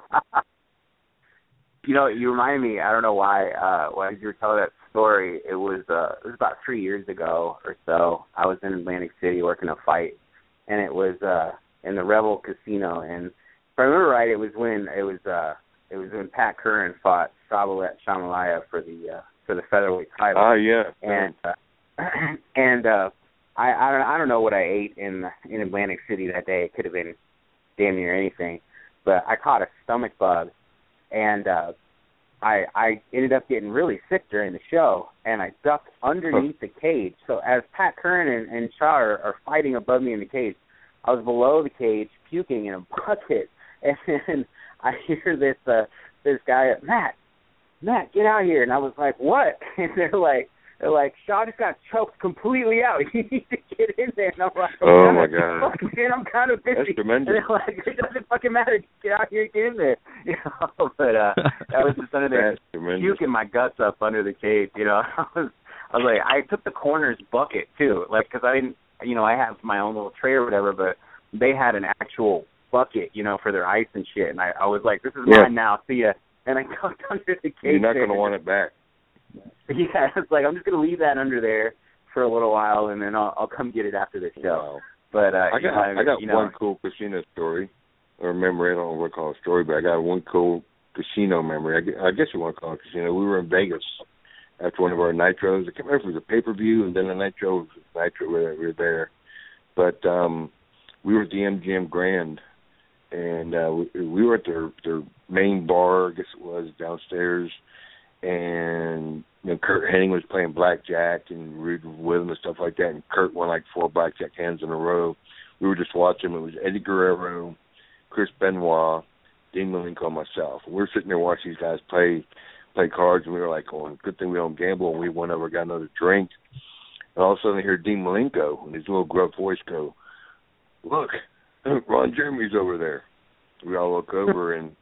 You know, you remind me, I don't know why, uh, when you were telling that story, it was uh, it was about three years ago or so. I was in Atlantic City working a fight, and it was uh, in the Rebel Casino. And if I remember right, it was when it was uh, it was when Pat Curran fought Sabalet Shamalaya for the uh, for the featherweight title. Oh, yeah. And uh, and uh, I I don't I don't know what I ate in in Atlantic City that day. It could have been damn near anything, but I caught a stomach bug, and uh, I I ended up getting really sick during the show, and I ducked underneath the cage. So as Pat Curran and, and Shaw are, are fighting above me in the cage, I was below the cage puking in a bucket, and then I hear this uh, this guy, Matt, Matt, get out here, and I was like, what? And they're like. They're like, Shaw just got choked completely out. You need to get in there. And I'm like, oh, my God. Fuck, man, I'm kind of busy. That's tremendous. And they're like, it doesn't fucking matter. Just get out here and get in there. You know, but uh, that was just under there puking my guts up under the cage. You know, I was, I was like, I took the corner's bucket, too, like, because I didn't, you know, I have my own little tray or whatever, but they had an actual bucket, you know, for their ice and shit. And I, I was like, this is yeah. mine now. See ya. And I ducked under the cage. You're not going to want it back. Yeah, it's like I'm just gonna leave that under there for a little while, and then I'll, I'll come get it after the show. Wow. But uh, I got you know, I got you know, one cool casino story, or memory. I don't know what to call it a story, but I got one cool casino memory. I, I guess you want to call it a casino. We were in Vegas after one of our nitros. I can't remember if it was a pay per view and then a nitro. Nitro, we were there, but um, we were at the M G M Grand, and uh, we, we were at their their main bar. I guess it was downstairs. And you know, Kurt Hennig was playing blackjack and rooting with him and stuff like that. And Kurt won like four blackjack hands in a row. We were just watching. It was Eddie Guerrero, Chris Benoit, Dean Malenko, and myself. And we were sitting there watching these guys play play cards, and we were like, "Oh, good thing we don't gamble." And we went over, got another drink, and all of a sudden I hear Dean Malenko and his little gruff voice go, "Look, Ron Jeremy's over there." We all look over and.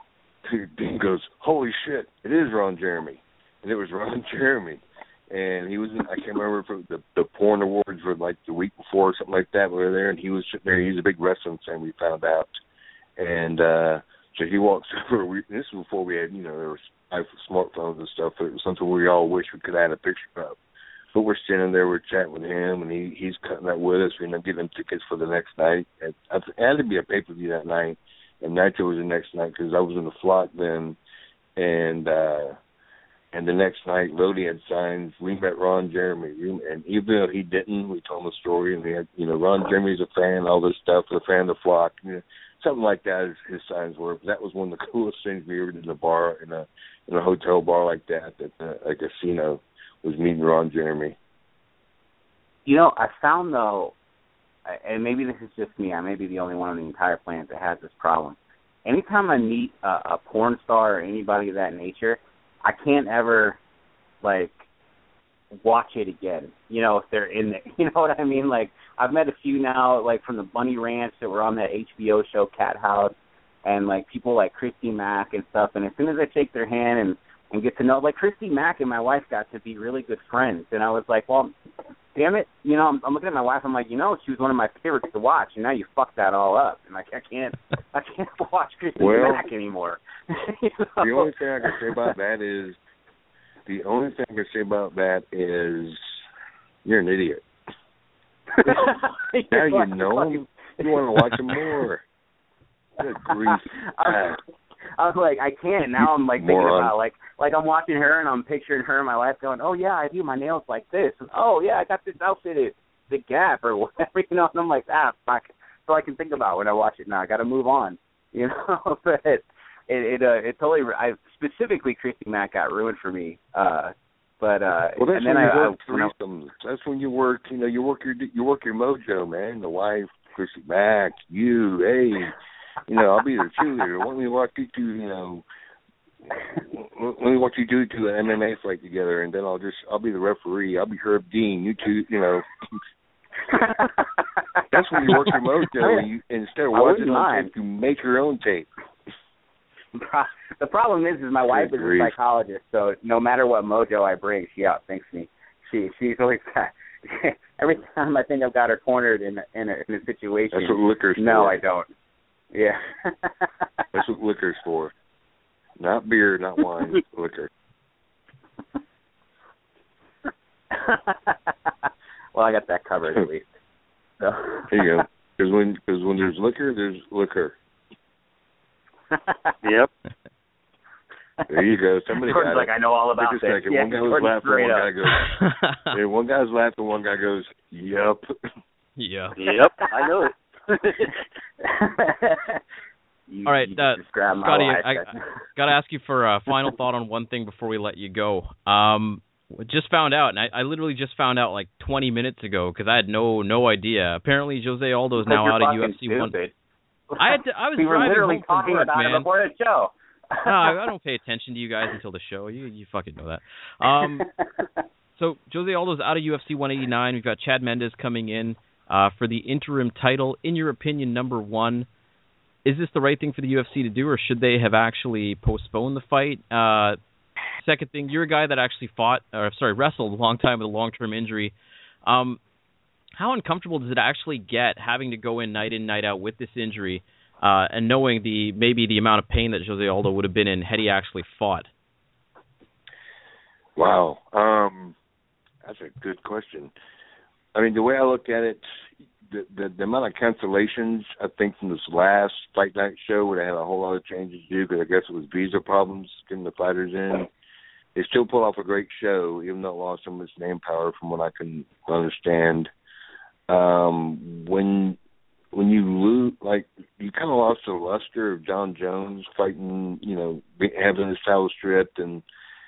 Dean goes, holy shit, it is Ron Jeremy. And it was Ron Jeremy. And he was in, I can't remember if it was the, the porn awards were like the week before or something like that. We were there, and he was sitting there. He's a big wrestling fan, we found out. And uh, so he walks over. We, this was before we had, you know, there was smartphones and stuff. But it was something we all wish we could have had a picture of. But we're standing there, we're chatting with him, and he, he's cutting that with us. We end up getting him tickets for the next night. And it had to be a pay-per-view that night. And Nitro was the next night because I was in the flock then, and uh, and the next night Lodi had signed. We met Ron Jeremy, and even though he didn't, we told him the story, and we had, you know, Ron Jeremy's a fan, all this stuff, a fan of the flock, you know, something like that. His, his signs were. But that was one of the coolest things we ever did in a bar, in a in a hotel bar like that, at a, a casino, was meeting Ron Jeremy. You know, I found though. And maybe this is just me, I may be the only one on the entire planet that has this problem. Anytime I meet a, a porn star or anybody of that nature, I can't ever, like, watch it again, you know, if they're in there. You know what I mean? Like, I've met a few now, like, from the Bunny Ranch that were on that H B O show, Cat House, and, like, people like Christy Mack and stuff. And as soon as I shake their hand and, and get to know, like, Christy Mack and my wife got to be really good friends. And I was like, well, damn it, you know, I'm, I'm looking at my wife. I'm like, you know, she was one of my favorites to watch, and now you fucked that all up. And like, I can't, I can't watch Christy well, Mack anymore. You know? The only thing I can say about that is, the only thing I can say about that is, you're an idiot. Now you know him. You want to watch him more. Good grief. I, I was like, I can't. Now I'm like thinking Moron. about like like I'm watching her and I'm picturing her in my life going, oh yeah, I do my nails like this. And, oh yeah, I got this outfit at the Gap or whatever, you know. And I'm like, ah, fuck. So I can think about when I watch it now. I got to move on, you know. But it it uh, it totally. I specifically Christy Mack got ruined for me. Uh, but uh, well, that's and then when you I, work I, when threesomes. That's when you work. You know, you work your you work your mojo, man. The wife, Christy Mack, you, hey. you know, I'll be the cheerleader. Let me watch you two, you know, let me watch you do to an M M A fight together, and then I'll just, I'll be the referee. I'll be Herb Dean. You two, you know. That's when you work your mojo. You, instead of watching on tape, you make your own tape. The problem is, is my wife is a psychologist, so no matter what mojo I bring, she outthinks me. She she's always every time I think I've got her cornered in a, in a, in a situation. That's what liquor's no, for. I don't. Yeah. That's what liquor's for. Not beer, not wine, liquor. Well, I got that covered at least. So. There you go. Because when, cause when there's liquor, there's liquor. Yep. There you go. Somebody Jordan's got like, it. I know all about Take a this. second. Yeah, one guy was laughing, one up. guy goes, yeah, one guy's laughing, one guy goes, yep. Yeah. Yep, I know it. you, all right, you uh, Scotty, wife, I, I got to ask you for a final thought on one thing before we let you go. Um, just found out, and I, I literally just found out like twenty minutes ago because I had no no idea. Apparently, Jose Aldo is now out of U F C one. I had to, I was we were driving literally home from talking work, about man. it before the show. No, I, I don't pay attention to you guys until the show. You you fucking know that. Um, so Jose Aldo's out of U F C one eighty-nine. We've got Chad Mendes coming in uh, for the interim title. In your opinion, number one, is this the right thing for the U F C to do, or should they have actually postponed the fight? Uh, second thing, you're a guy that actually fought, or sorry, wrestled a long time with a long-term injury. Um, how uncomfortable does it actually get having to go in night in, night out with this injury? Uh, and knowing the maybe the amount of pain that Jose Aldo would have been in had he actually fought. Wow, um, that's a good question. I mean, the way I look at it, the, the the amount of cancellations I think from this last Fight Night show where they had a whole lot of changes to do because I guess it was visa problems getting the fighters in. They still pulled off a great show, even though it lost some of its name power, from what I can understand. Um, when When you lose, like, you kind of lost the luster of John Jones fighting, you know, having his title stripped, and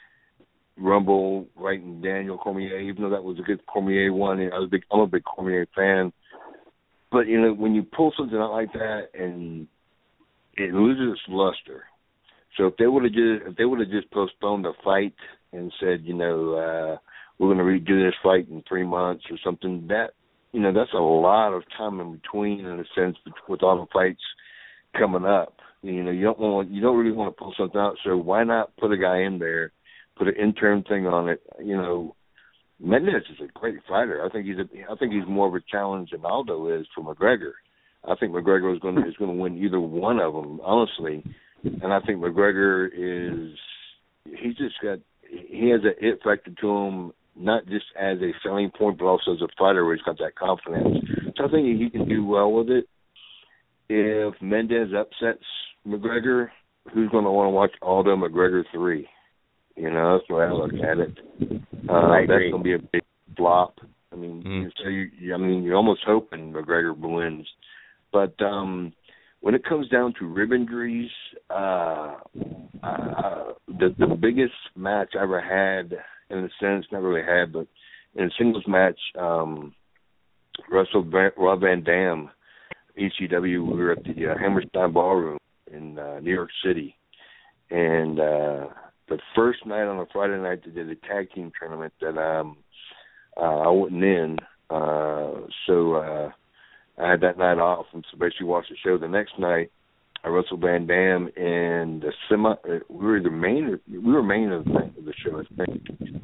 Rumble fighting Daniel Cormier, even though that was a good Cormier one. I was a big, I'm a big Cormier fan. But, you know, when you pull something out like that and it loses its luster. So if they would have just, if they would have just postponed the fight and said, you know, uh, we're going to redo this fight in three months or something, that, you know, that's a lot of time in between, in a sense, with all the fights coming up. You know, you don't want, you don't really want to pull something out. So why not put a guy in there, put an interim thing on it? You know, Mendes is a great fighter. I think he's, a, I think he's more of a challenge than Aldo is for McGregor. I think McGregor is going to is going to win either one of them, honestly. And I think McGregor is, he's just got, he has an it factor to him. Not just as a selling point, but also as a fighter where he's got that confidence. So I think he can do well with it. If Mendes upsets McGregor, who's going to want to watch Aldo McGregor three? You know, that's the way I look at it. Uh, that's going to be a big flop. I mean, mm. so you, I mean, you're almost hoping McGregor wins. But um, when it comes down to rib injuries, uh, uh, the, the biggest match I ever had, in a sense, not really had, but in a singles match, um, Russell Van, Rob Van Dam, E C W, we were at the uh, Hammerstein Ballroom in uh, New York City. And uh, the first night on a Friday night, they did a tag team tournament that um, uh, I wasn't in. Uh, so uh, I had that night off and so basically watched the show. The next night, I wrestled Van Dam in the semi. We were the main. We were main event of the show, I think.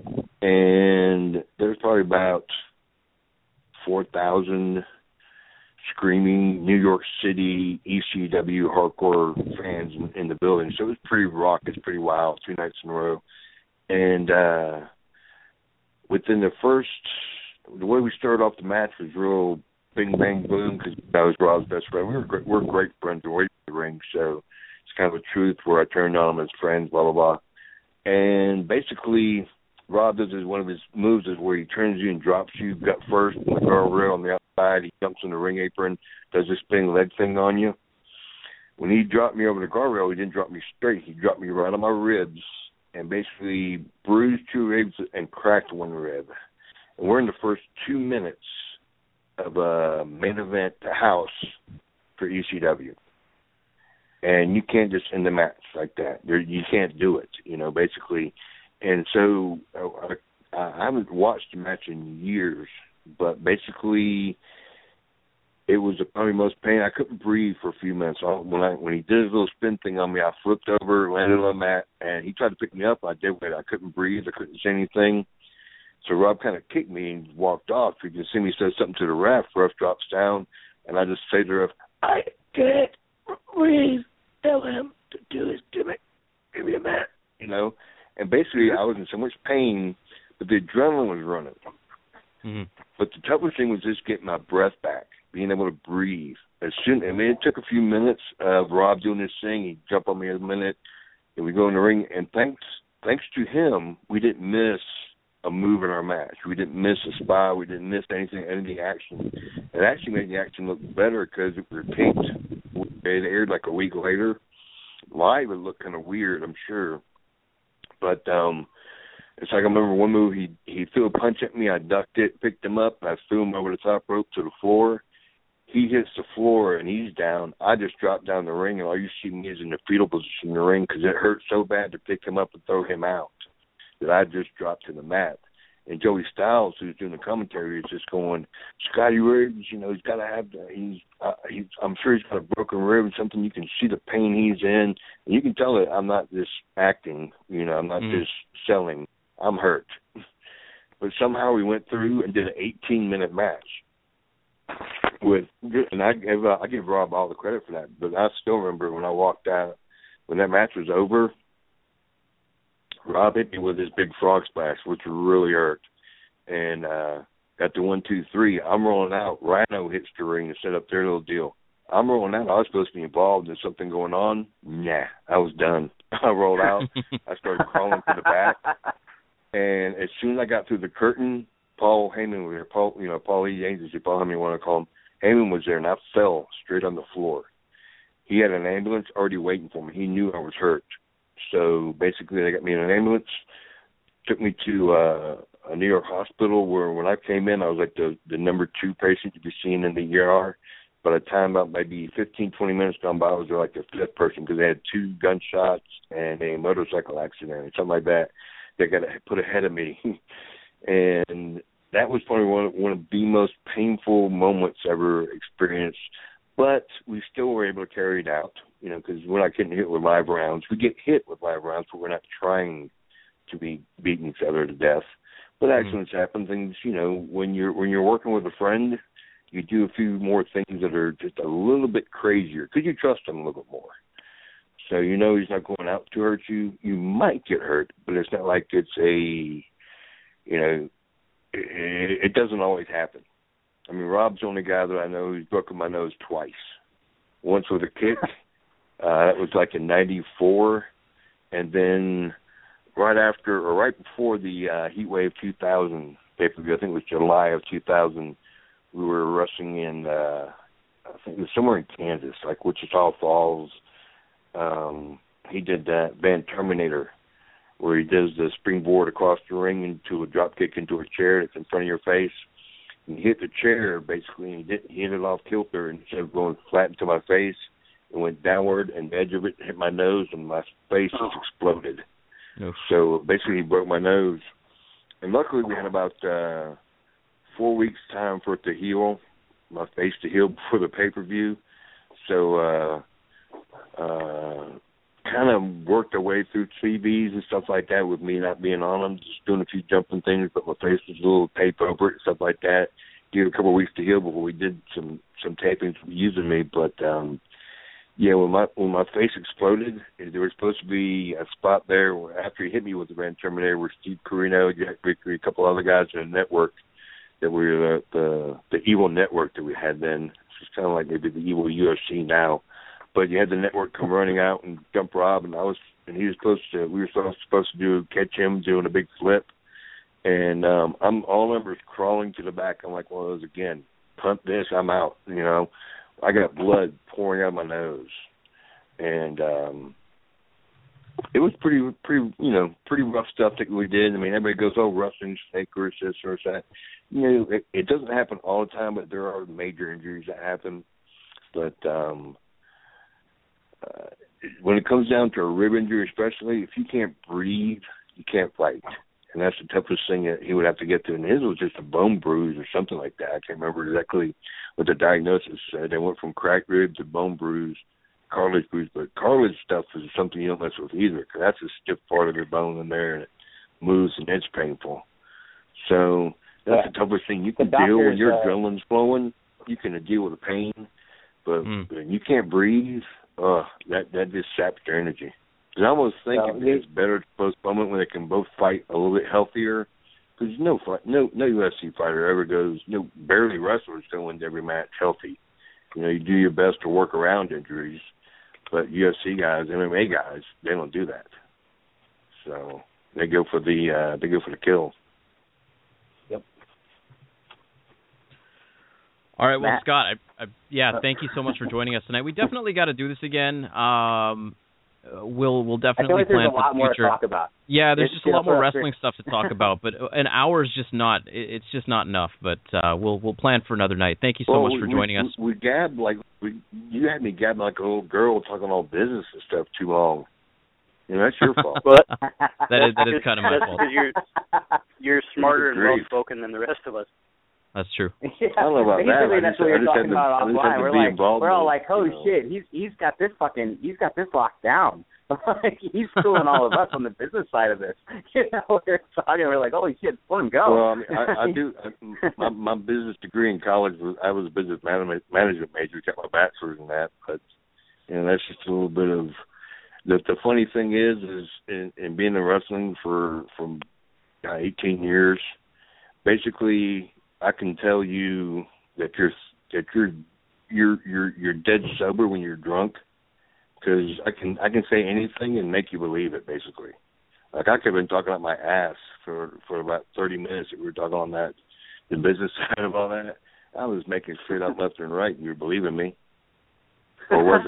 And there's probably about four thousand screaming New York City E C W hardcore fans in, in the building. So it was pretty raucous, pretty wild, two nights in a row. And uh, within the first, the way we started off the match was real bing, bang, boom, because that was Rob's best friend. We were great, we're great friends away from the ring, so it's kind of a truth where I turned on him as friends, blah, blah, blah. And basically, Rob does his, one of his moves is where he turns you and drops you gut first on the guardrail on the outside. He jumps in the ring apron, does this spinning leg thing on you. When he dropped me over the guardrail, he didn't drop me straight. He dropped me right on my ribs and basically bruised two ribs and cracked one rib. And we're in the first two minutes of a main event house for E C W. and you can't just end the match like that. There, you can't do it, you know, basically. And so uh, I, I haven't watched the match in years, but basically it was the probably most pain. I couldn't breathe for a few minutes. I, when I when he did his little spin thing on me, I flipped over, landed on the mat, and he tried to pick me up. I did wait. I couldn't breathe. I couldn't say anything. So Rob kind of kicked me and walked off. You can see me say something to the ref. Ref drops down, and I just say to the ref, I can't breathe. Tell him to do his give me, give me a mat. You know? And basically I was in so much pain, but the adrenaline was running. Mm-hmm. But the toughest thing was just getting my breath back, being able to breathe. As soon, I mean, it took a few minutes of Rob doing this thing. He'd jump on me in a minute, and we go in the ring. And thanks, thanks to him, we didn't miss a move in our match. We didn't miss a spot. We didn't miss anything, any of the action. It actually made the action look better because it was taped. It aired like a week later. Live, it looked kind of weird, I'm sure. But um, it's like I remember one move, he he threw a punch at me. I ducked it, picked him up, and I threw him over the top rope to the floor. He hits the floor, and he's down. I just dropped down the ring, and all you see me is in the fetal position in the ring because it hurt so bad to pick him up and throw him out that I just dropped to the mat. And Joey Styles, who's doing the commentary, is just going, Scotty Riggs, you know, he's got to have the, he's, uh, he's, I'm sure he's got a broken rib and something. You can see the pain he's in. And you can tell that I'm not just acting, you know, I'm not mm. just selling. I'm hurt. But somehow we went through and did an eighteen-minute match. With, and I give, uh, I give Rob all the credit for that. But I still remember when I walked out, when that match was over, Rob hit me with his big frog splash, which really hurt. And uh, got the one, two, three. I'm rolling out. Rhino hits the ring and set up their little deal. I'm rolling out. I was supposed to be involved in something going on. Nah, I was done. I rolled out. I started crawling to the back. And as soon as I got through the curtain, Paul Heyman was there. Paul, you know, Paul E. Angels, Paul, how many you want to call him. Heyman was there, and I fell straight on the floor. He had an ambulance already waiting for me. He knew I was hurt. So basically they got me in an ambulance, took me to uh, a New York hospital where when I came in, I was like the, the number two patient to be seen in the E R. By the time about maybe fifteen, twenty minutes gone by, I was like the fifth person because they had two gunshots and a motorcycle accident or something like that. They got put ahead of me. And that was probably one, one of the most painful moments ever experienced. But we still were able to carry it out, you know, because we're not getting hit with live rounds. We get hit with live rounds, but we're not trying to be beating each other to death. But accidents mm-hmm. happen. Things, you know, when you're when you're working with a friend, you do a few more things that are just a little bit crazier because you trust them a little bit more. So you know he's not going out to hurt you. You might get hurt, but it's not like it's a, you know, it, it doesn't always happen. I mean, Rob's the only guy that I know who's broken my nose twice. Once with a kick. Uh, that was like in ninety-four. And then right after, or right before the uh, Heat Wave two thousand pay-per-view, I think it was July of two thousand, we were wrestling in, uh, I think it was somewhere in Kansas, like Wichita Falls. Um, he did that band Terminator, where he does the springboard across the ring into a drop kick into a chair that's in front of your face. And he hit the chair, basically, and he, did, he hit it off kilter, and instead of going flat into my face, it went downward, and the edge of it hit my nose, and my face just exploded. Oh. So basically, he broke my nose. And luckily, we had about uh, four weeks' time for it to heal, my face to heal before the pay-per-view. So uh, uh, kind of worked our way through T Vs and stuff like that with me not being on them, just doing a few jumping things, but my face was a little tape over it and stuff like that. Gave it a couple of weeks to heal before we did some, some tapings using me. But, um, yeah, when my when my face exploded, there was supposed to be a spot there where after he hit me with the Van Terminator where Steve Corino, Jack Vickery, a couple other guys in the network that were the, the, the evil network that we had then. It's kind of like maybe the evil U F C now. But you had the network come running out and jump Rob, and I was, and he was supposed to. We were supposed to do catch him doing a big flip, and um, I'm all numbers crawling to the back. I'm like, well, again, punt this, I'm out. You know, I got blood pouring out of my nose, and um, it was pretty, pretty, you know, pretty rough stuff that we did. I mean, everybody goes, oh, wrestling's fake or this or that. You know, it, it doesn't happen all the time, but there are major injuries that happen. But um, uh, when it comes down to a rib injury, especially, if you can't breathe, you can't fight. And that's the toughest thing that he would have to get to. And his was just a bone bruise or something like that. I can't remember exactly what the diagnosis said. They went from cracked rib to bone bruise, cartilage bruise. But cartilage stuff is something you don't mess with either, because that's a stiff part of your bone in there, and it moves, and it's painful. So that's yeah. the toughest thing. You can deal when your uh, adrenaline's flowing. You can deal with the pain. But mm. when you can't breathe, uh, that, that just saps your energy. I almost think so, it's better to postpone it when they can both fight a little bit healthier. Because no, no, no U F C fighter ever goes, no, barely wrestlers go into every match healthy. You know, you do your best to work around injuries, but U F C guys, M M A guys, they don't do that. So they go for the uh, they go for the kill. Yep. All right, well, Matt. Scott, I, I, yeah, thank you so much for joining us tonight. We definitely got to do this again. Um, We'll we'll definitely like plan for the future. There's a lot more to talk about. Yeah, there's it's just a lot more wrestling stuff to talk about, but an hour is just not. It's just not enough. But uh, we'll we'll plan for another night. Thank you so well, much we, for joining we, us. We, we gabbed like we, you had me gabbing like a little girl talking all business and stuff too long. You know, that's your fault. Well, that is that is kind of my fault. Because you're you're smarter and well spoken than the rest of us. That's true. Yeah, I don't know about basically that. that's what you're talking to, about offline. We're like, we're all like, holy you know. shit, he's he's got this fucking, he's got this locked down. Like he's schooling all of us on the business side of this. You know, we're talking, we're like, holy shit, let him go. Well, I, mean, I, I do. I, my, my business degree in college was I was a business management management major, got my bachelor's in that. But you know, that's just a little bit of the. The funny thing is, is in, in being in wrestling for from uh, eighteen years, basically. I can tell you that you're that you're you're you're you're dead sober when you're drunk, because I can I can say anything and make you believe it. Basically, like I could have been talking about my ass for for about thirty minutes. If we were talking on that the business side of all that, I was making straight up left and right, and you're believing me, or was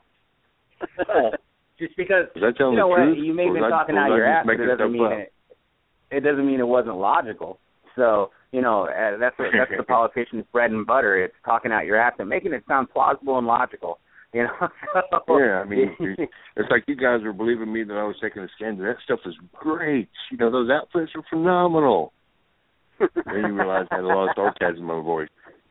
I? Just because was I telling you know the what truth, you may be I, talking out your ass, but it doesn't mean up? it. It doesn't mean it wasn't logical. So, you know, uh, that's what, that's the politician's bread and butter. It's talking out your ass and making it sound plausible and logical. You know. So, yeah, I mean, it's like you guys were believing me that I was taking a scan. That stuff is great. You know, those outfits are phenomenal. Then you realize I had a lot of sarcasm in my voice.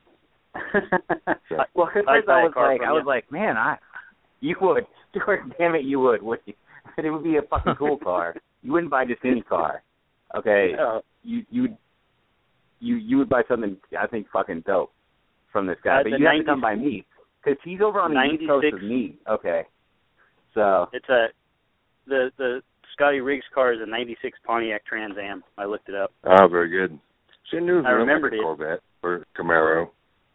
So. Well, at first I was like, I was you. like, man, I, you would, Stuart, damn it, you would, would you? It would be a fucking cool car. You wouldn't buy just any car. Okay, yeah. you you. You you would buy something I think fucking dope from this guy, uh, but you ninety, have to come by me because he's over on the east coast of me. Okay, so it's a the the Scotty Riggs car is a ninety-six Pontiac Trans Am. I looked it up. Oh, very good. See, I knew I remembered like a it. Corvette or Camaro.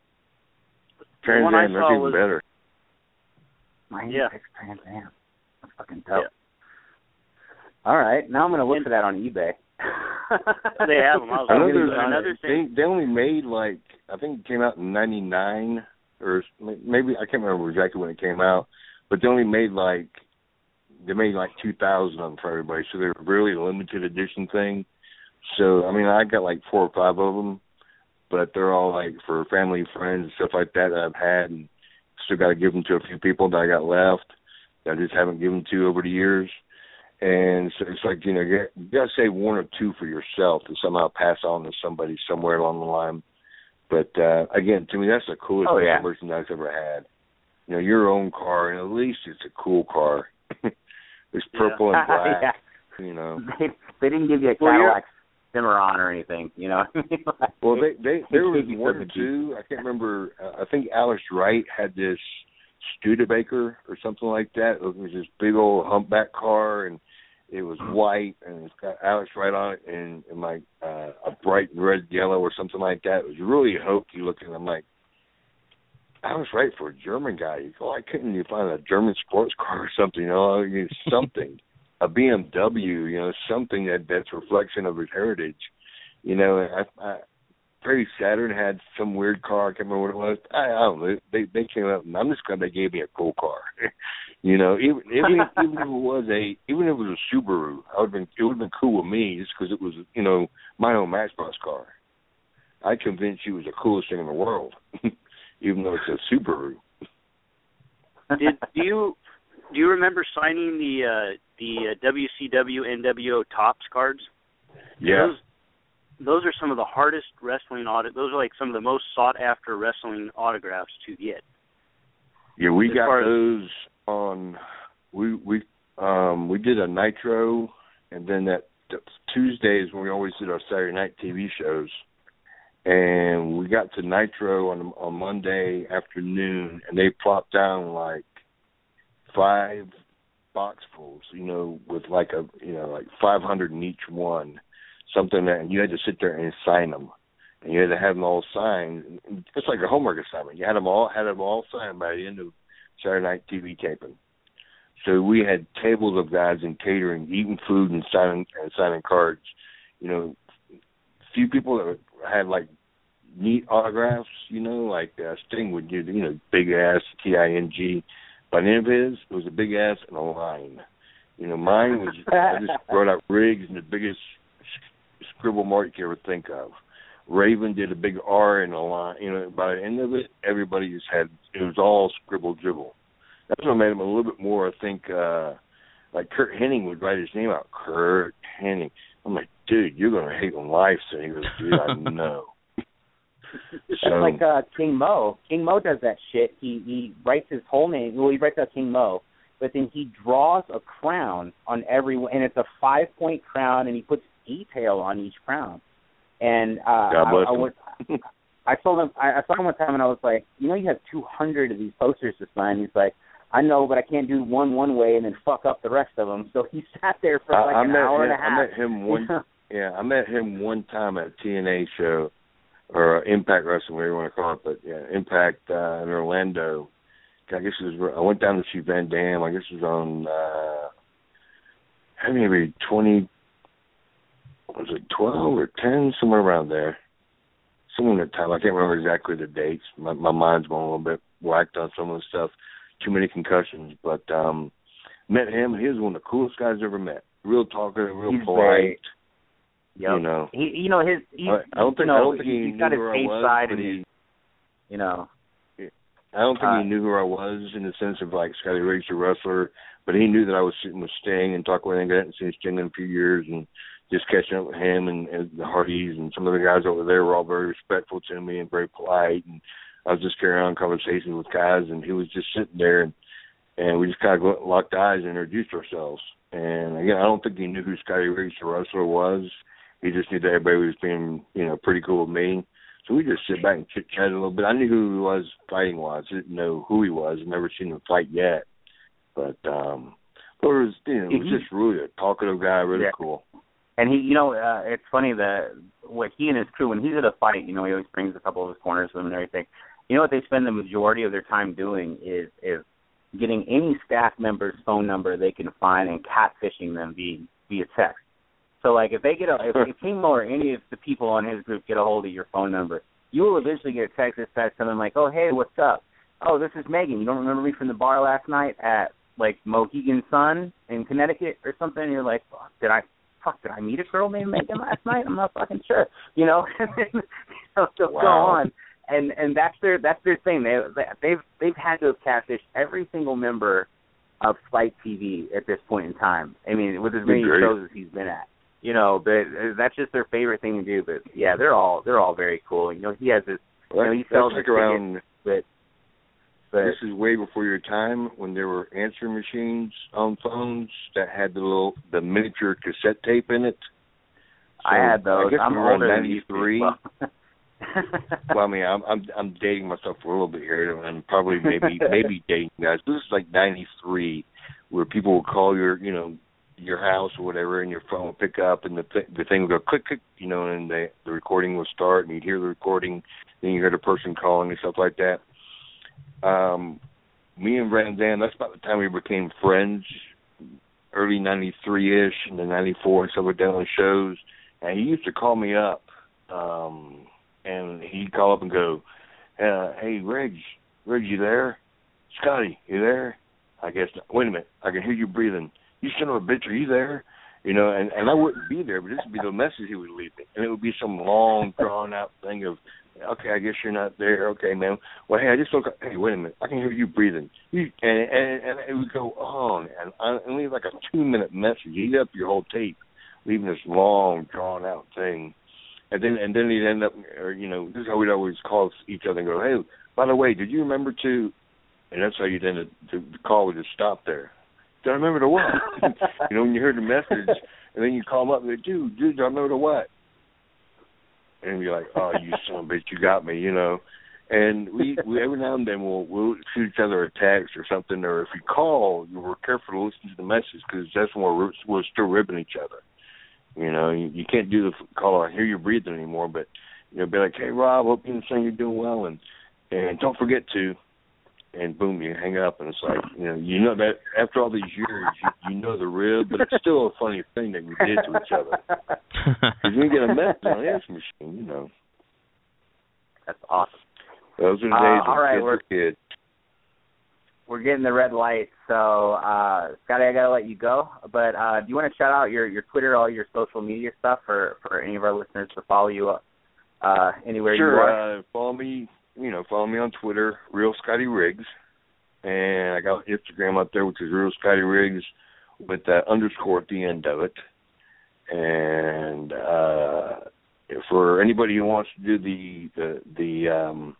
Trans Am, that's even was, better. ninety-six yeah. Trans Am. That's fucking dope. Yeah. All right, now I'm gonna look and, for that on eBay. They have them. I was another, another thing. They, they only made like I think it came out in ninety-nine or maybe I can't remember exactly when it came out, but they only made like they made like two thousand of them for everybody, so they're really limited edition thing. So I mean, I got like four or five of them, but they're all like for family and friends and stuff like that that I've had, and still got to give them to a few people that I got left that I just haven't given to over the years. And so it's like, you know, you got to save one or two for yourself to somehow pass on to somebody somewhere along the line. But, uh, again, to me, that's the coolest oh, piece yeah. of merchandise I've ever had. You know, your own car, and at least it's a cool car. It's purple yeah. and black, yeah. you know. They, they didn't give you a Cadillac Cimarron or anything, you know. Well, they, they there was one or two. I can't remember. Uh, I think Alex Wright had this Studebaker or something like that. It was this big old humpback car, and it was white, and it's got Alex Wright on it, and, and like uh, a bright red yellow or something like that. It was really hokey looking. I'm like, Alex Wright for a German guy. You go, I couldn't you find a German sports car or something? You know, I mean, something, a B M W. You know, something that that's a reflection of his heritage. You know, I, I Perry Saturn had some weird car. I can't remember what it was. I, I don't know. They they came up, and I'm just glad they gave me a cool car. You know, even even if, even if it was a even if it was a Subaru, I would been it would have been cool with me just because it was, you know, my own Matchbox car. I convinced you it was the coolest thing in the world, even though it's a Subaru. Did do you do you remember signing the uh, the uh, W C W N W O Topps cards? Yeah. Those, those are some of the hardest wrestling auto. Those are like some of the most sought after wrestling autographs to get. Yeah, we as got those on. We we um we did a Nitro, and then that, that Tuesdays when we always did our Saturday night T V shows, and we got to Nitro on on Monday afternoon, and they plopped down like five boxfuls, you know, with like a you know like five hundred in each one. Something that, and you had to sit there and sign them, and you had to have them all signed. It's like a homework assignment. You had them all had them all signed by the end of Saturday night T V taping. So we had tables of guys in catering, eating food and signing and signing cards. You know, few people that had like neat autographs. You know, like uh, Sting would do. You know, big ass T I N G. By the end of his, it was a big ass and a line. You know, mine was I just brought out Riggs and the biggest scribble mark you ever think of. Raven did a big R in a line. You know, by the end of it, everybody just had, it was all scribble dribble. That's what made him a little bit more, I think, uh, like Kurt Hennig would write his name out. Kurt Hennig. I'm like, dude, you're going to hate on life. So he goes, dude, I know. It's so, like uh, King Mo. King Mo does that shit. He he writes his whole name. Well, he writes out King Mo, but then he draws a crown on every, and it's a five-point crown, and he puts detail on each crown. And uh, God bless I, I, him. went, I told him, I, I saw him one time, and I was like, you know, you have two hundred of these posters to sign. He's like, I know, but I can't do one one way and then fuck up the rest of them. So he sat there for like I, I an met hour him, and a half. I met him one. Yeah, I met him one time at a T N A show, or Impact Wrestling, whatever you want to call it. But yeah, Impact uh, in Orlando. I guess it was. I went down to see Van Dam. I guess it was on. Uh, maybe twenty. Was it twelve or ten? Somewhere around there. Somewhere in the time. I can't remember exactly the dates. My, my mind's going a little bit whacked on some of the stuff. Too many concussions. But um, met him. He was one of the coolest guys I ever met. Real talker, real He's polite. Very, yep. You know. He, you know his. He, I, I don't think. you know, I don't think he, he's knew got his who I face was. side But and he, his, you know. I don't think uh, he knew who I was in the sense of like Scotty Riggs, a wrestler, but he knew that I was sitting with Sting and talking with him. I hadn't seen Sting in a few years, and just catching up with him and, and the Hardys and some of the guys over there were all very respectful to me and very polite. And I was just carrying on conversations with guys, and he was just sitting there, and, and we just kind of locked eyes and introduced ourselves. And again, I don't think he knew who Scotty Riggs, the wrestler, was. He just knew that everybody was being, you know, pretty cool with me. So we just sit back and chit chat a little bit. I knew who he was fighting wise. I didn't know who he was. I've never seen him fight yet. But um but it was, you know, it was just really a talkative guy, really yeah. cool. And he, you know, uh, it's funny that what he and his crew, when he's at a fight, you know, he always brings a couple of his corners with him and everything. You know what they spend the majority of their time doing is is getting any staff member's phone number they can find and catfishing them via via text. So, like, if they get a, if, if King Mo or any of the people on his group get a hold of your phone number, you will eventually get a text that says something like, "Oh, hey, what's up? Oh, this is Megan. You don't remember me from the bar last night at like Mohegan Sun in Connecticut or something?" And you're like, "Fuck, did I? Fuck, did I meet a girl named Megan last night? I'm not fucking sure." You know, you know so wow. Go on, and and that's their that's their thing. They they've they've had to have catfished every single member of Spike T V at this point in time. I mean, with as many shows as he's been at. You know, but that's just their favorite thing to do. But yeah, they're all they're all very cool. You know, he has this. Well, you know, he sells like around. Tickets, but, but this is way before your time when there were answering machines on phones that had the little the miniature cassette tape in it. So I had those. I guess I'm we were older in ninety-three. Well. Well, I mean, I'm I'm I'm dating myself for a little bit here, and I'm probably maybe maybe dating guys. This is like ninety-three, where people would call your you know. your house or whatever, and your phone would pick up, and the th- the thing would go click, click, you know, and the the recording would start, and you'd hear the recording, then you heard a person calling and stuff like that. Um, me and Van Dam, that's about the time we became friends, early ninety-three-ish, and then ninety-four, and so we're down on shows, and he used to call me up, um, and he'd call up and go, uh, "Hey, Reg, Reg, you there? Scotty, you there? I guess not. Wait a minute, I can hear you breathing. You son of a bitch, are you there?" You know, and, and I wouldn't be there, but this would be the message he would leave me. And it would be some long, drawn-out thing of, okay, I guess you're not there. Okay, man. Well, hey, I just look. Hey, wait a minute. I can hear you breathing. You, and, and, and it would go on. And I and leave like a two-minute message. Eat up your whole tape, leaving this long, drawn-out thing. And then and then he'd end up, or, you know, this is how we'd always call each other and go, hey, by the way, did you remember to, and that's how you'd end up, the call would just stop there. Did I remember to what? You know, when you heard the message, and then you call them up and they, dude, dude, do I remember to what? And you're like, oh, you son of a bitch, you got me, you know. And we, we every now and then we'll, we'll shoot each other a text or something, or if you call, we're careful to listen to the message because that's when we're, we're still ribbing each other. You know, you, you can't do the call, I hear you breathing anymore, but, you know, be like, hey, Rob, hope you understand you're doing well, and, and don't forget to. And boom, you hang up, and it's like, you know, you know that after all these years, you, you know the rib, but it's still a funny thing that we did to each other. Because we get a message on the answer machine, you know. That's awesome. Those are the uh, days all right, kids we're, were kids. We're getting the red light, so uh, Scotty, I gotta let you go. But uh, do you want to shout out your, your Twitter, all your social media stuff for, for any of our listeners to follow you up uh, anywhere sure, you are? Uh, follow me. You know, follow me on Twitter, Real Scotty Riggs, and I got Instagram up there, which is Real Scotty Riggs with that underscore at the end of it. And uh, for anybody who wants to do the the the um,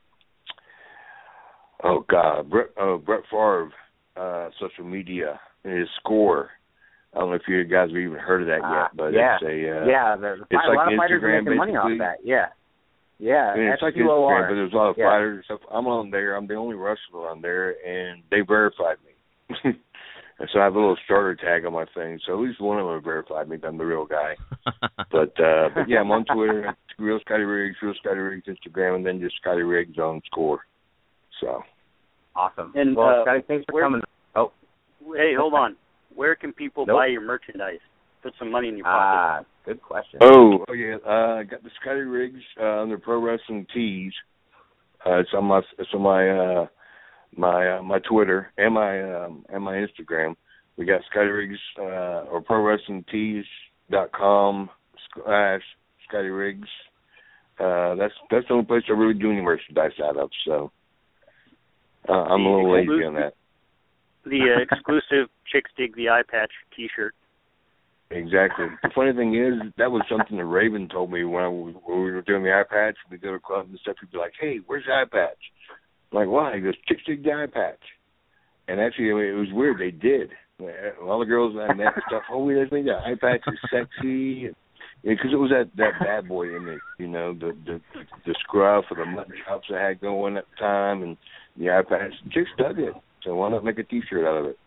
oh god, Brett, oh, Brett Favre uh, social media and his score. I don't know if you guys have even heard of that uh, yet, but yeah. it's a uh, yeah, there's a, it's a like lot of fighters are Instagram, making money off basically. that. Yeah. Yeah, I mean, it's like Instagram, but there's a lot of yeah. fighters and stuff. I'm on there. I'm the only wrestler on there, and they verified me. And so I have a little starter tag on my thing. So at least one of them verified me that I'm the real guy. but, uh, but, yeah, I'm on Twitter, Real Scotty Riggs, Real Scotty Riggs Instagram, and then just Scotty Riggs on Score. So. Awesome. And, well, uh, Scotty, thanks for where, coming. Oh. Hey, hold on. Where can people nope. buy your merchandise? Put some money in your pocket. Ah, uh, good question. Oh, oh yeah. Uh, I got the Scotty Riggs uh, under Pro Wrestling Tees. Uh, it's on my it's on my uh, my uh, my Twitter and my um, and my Instagram. We got Scotty Riggs uh, or Pro Wrestling Tees dot com slash Scotty Riggs. Uh, that's that's the only place I really do any merchandise out of. So uh, I'm the a little lazy on that. The uh, exclusive Chicks Dig the Eye Patch T-shirt. Exactly. The funny thing is, that was something that Raven told me when, I, when we were doing the eye patch. We go to clubs and stuff. He'd be like, "Hey, where's the eye patch?" I'm like, "Why?" He goes, "Chicks dig the eye patch." And actually, it was weird. They did. All the girls I met and stuff. Oh, we just think that eye patch is sexy, because it was that that bad boy in it. You know, the the the scruff or the mutton chops I had going at the time, and the eye patch. Chicks dug it. So why not make a T-shirt out of it?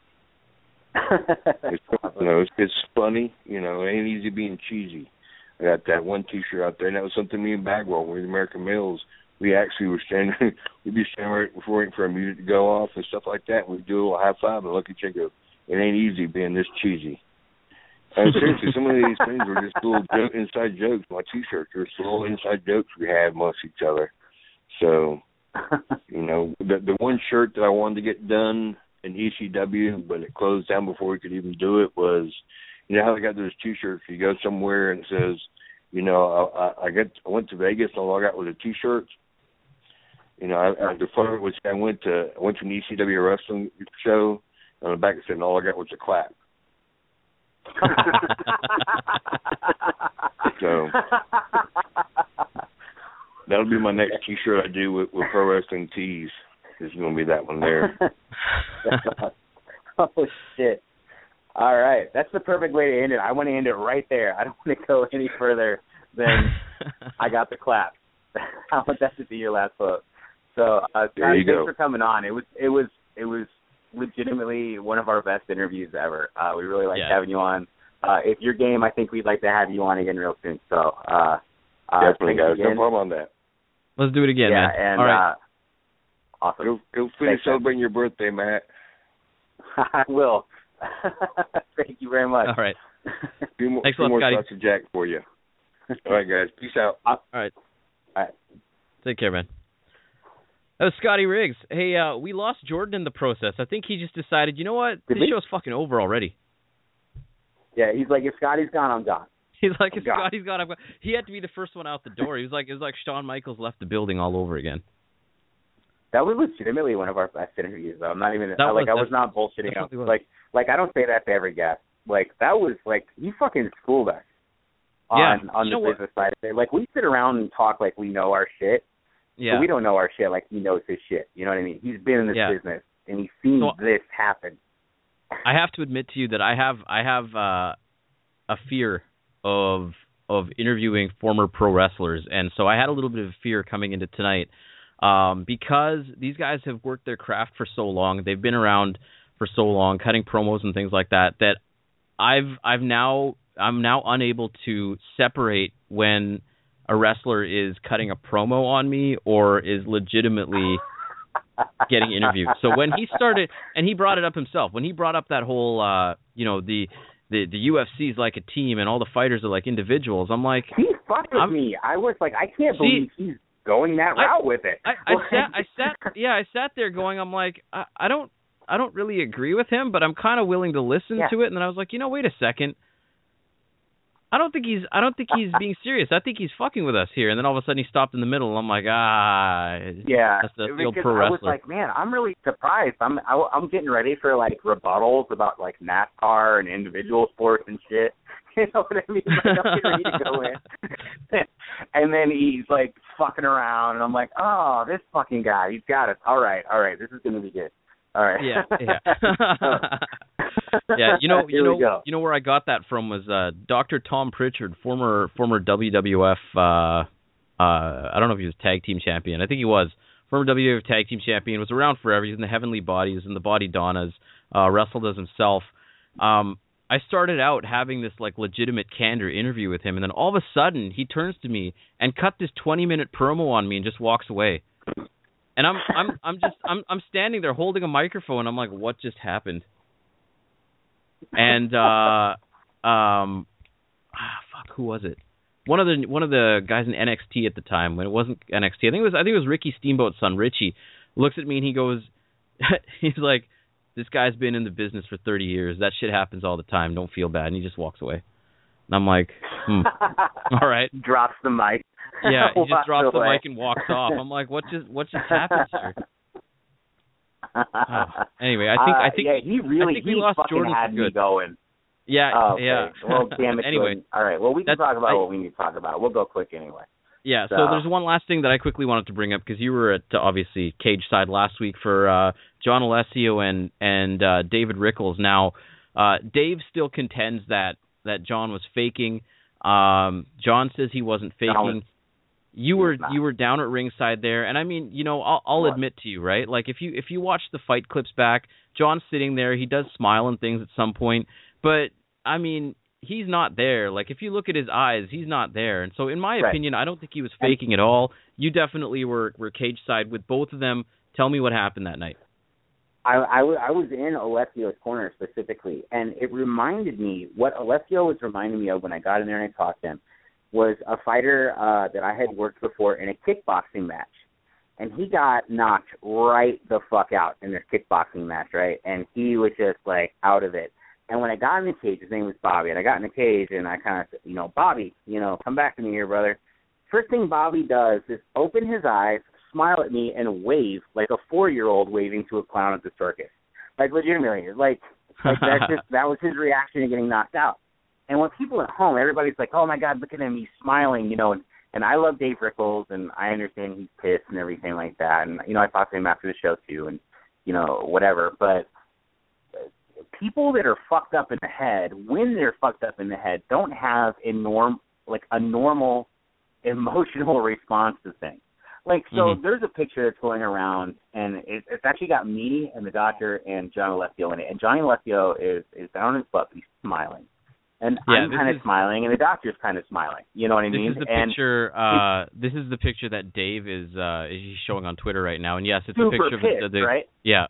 it's, you know, it's, it's funny. You know, it ain't easy being cheesy. I got that one T-shirt out there, and that was something me and Bagwell, we the American Males, we actually were standing, we'd be standing right before waiting for our music to go off and stuff like that. We'd do a little high five and look at each other. It ain't easy being this cheesy. And seriously, some of these things were just little joke, inside jokes. My T-shirts were just little inside jokes we had amongst each other. So, you know, the the one shirt that I wanted to get done in E C W, but it closed down before we could even do it, was, you know how they got those T-shirts? You go somewhere and it says, you know, I, I get I went to Vegas and all I got was a T-shirt. You know, I, I, the photo was I went to I went to an E C W wrestling show. On the back it said, and all I got was a clap. So that'll be my next T-shirt I do with, with Pro Wrestling Tees. There's going to be that one there. Oh, shit. All right. That's the perfect way to end it. I want to end it right there. I don't want to go any further than I got the clap. I want that to be your last quote. So, uh, there you thanks go. for coming on. It was, it was, it was legitimately one of our best interviews ever. Uh, we really liked yeah. having you on. Uh, if you're game, I think we'd like to have you on again real soon. So, uh, uh, definitely, guys. No problem on that. Let's do it again, yeah, man. And, all right. Uh, awesome. Go, go finish celebrating your birthday, Matt. I will. Thank you very much. All right. A few more, Thanks few a lot, more Scotty. shots of Jack for you. All right, guys. Peace out. All right. All right. Take care, man. That was Scotty Riggs. Hey, uh, we lost Jordan in the process. I think he just decided, you know what? Did this we? show's fucking over already. Yeah, he's like, if Scotty's gone, I'm gone. He's like, I'm if gone. Scotty's gone, I'm gone. He had to be the first one out the door. He was like, it was like Shawn Michaels left the building all over again. That was legitimately one of our best interviews, though. I'm not even, That I, like, was, I was not bullshitting him. was. Like, like, I don't say that to every guest. Like, that was, like, he fucking schooled us on, yeah. on the you know business what? side of it. Like, we sit around and talk like we know our shit. Yeah. But we don't know our shit like he knows his shit. You know what I mean? He's been in this yeah. business, and he's seen so, this happen. I have to admit to you that I have I have uh, a fear of of interviewing former pro wrestlers, and so I had a little bit of fear coming into tonight um, because these guys have worked their craft for so long. They've been around for so long, cutting promos and things like that. That I've I've now I'm now unable to separate when a wrestler is cutting a promo on me or is legitimately getting interviewed. So when he started, and he brought it up himself, when he brought up that whole, uh, you know, the, the the U F C is like a team and all the fighters are like individuals, I'm like, he fucked with I'm, me. I was like, I can't see, believe he's going that I, route with it. I, I sat, I sat, yeah, I sat there going, I'm like, I, I don't, I don't really agree with him, but I'm kind of willing to listen yeah. to it. And then I was like, you know, wait a second. I don't think he's. I don't think he's being serious. I think he's fucking with us here. And then all of a sudden he stopped in the middle. And I'm like, ah, yeah. That's the because pro wrestler. I was like, man, I'm really surprised. I'm I, I'm getting ready for like rebuttals about like NASCAR and individual sports and shit. You know what I mean? Like, I'm getting ready to go in. And then he's like fucking around, and I'm like, oh, this fucking guy, he's got it. All right, all right, this is gonna be good. All right. Yeah, yeah. yeah, you know, you know, you know where I got that from was uh, Doctor Tom Pritchard, former former W W F. Uh, uh, I don't know if he was tag team champion. I think he was former W W F tag team champion. Was around forever. He's in the Heavenly Bodies and the Body Donnas. Uh, wrestled as himself. Um, I started out having this like legitimate candor interview with him, and then all of a sudden he turns to me and cut this twenty minute promo on me and just walks away. And I'm I'm I'm just I'm I'm standing there holding a microphone. I'm like, what just happened? And uh, um, ah, fuck, who was it? One of the one of the guys in N X T at the time, when it wasn't N X T, I think it was I think it was Ricky Steamboat's son, Richie. Looks at me and he goes, he's like, this guy's been in the business for thirty years. That shit happens all the time. Don't feel bad. And he just walks away. And I'm like, hmm. All right. Drops the mic. Yeah, he just drops the mic and walks off. I'm like, what just what just happened here? Oh. Anyway, I think uh, I think yeah, he really I think he we lost fucking Jordan had me good. going. Yeah, oh, okay. yeah. Well, damn it. Anyway, Jordan. All right. Well, we can talk about I, what we need to talk about. We'll go quick anyway. Yeah. So. so there's one last thing that I quickly wanted to bring up because you were at uh, obviously Cage Side last week for uh, John Alessio and and uh, David Rickles. Now, uh, Dave still contends that that John was faking. Um, John says he wasn't faking. No, you were you were down at ringside there, and I mean, you know, I'll, I'll admit to you, right? Like if you if you watch the fight clips back, John's sitting there. He does smile and things at some point, but I mean, he's not there. Like if you look at his eyes, he's not there. And so, in my right. opinion, I don't think he was faking at all. You definitely were were cage side with both of them. Tell me what happened that night. I, I, w- I was in Alessio's corner specifically, and it reminded me, what Alessio was reminding me of when I got in there and I talked to him, was a fighter uh, that I had worked before in a kickboxing match. And he got knocked right the fuck out in this kickboxing match, right? And he was just, like, out of it. And when I got in the cage, his name was Bobby, and I got in the cage, and I kind of said, you know, Bobby, you know, come back to me here, brother. First thing Bobby does is open his eyes, smile at me, and wave like a four-year-old waving to a clown at the circus. Like, legitimately. Like, like that's just, that was his reaction to getting knocked out. And when people at home, everybody's like, oh, my God, look at him, he's smiling, you know. And, and I love Dave Rickles, and I understand he's pissed and everything like that. And, you know, I talked to him after the show, too, and, you know, whatever. But people that are fucked up in the head, when they're fucked up in the head, don't have a norm, like a normal emotional response to things. Like, so mm-hmm. there's a picture that's going around, and it, it's actually got me and the doctor and John Alessio in it. And Johnny Alessio is, is down on his butt, he's smiling. And yeah, I'm kind of smiling, and the doctor's kind of smiling. You know what I this mean? Is the and picture, uh, this is the picture that Dave is uh, is showing on Twitter right now. And, yes, it's super a picture pissed, of the, the right? Yeah.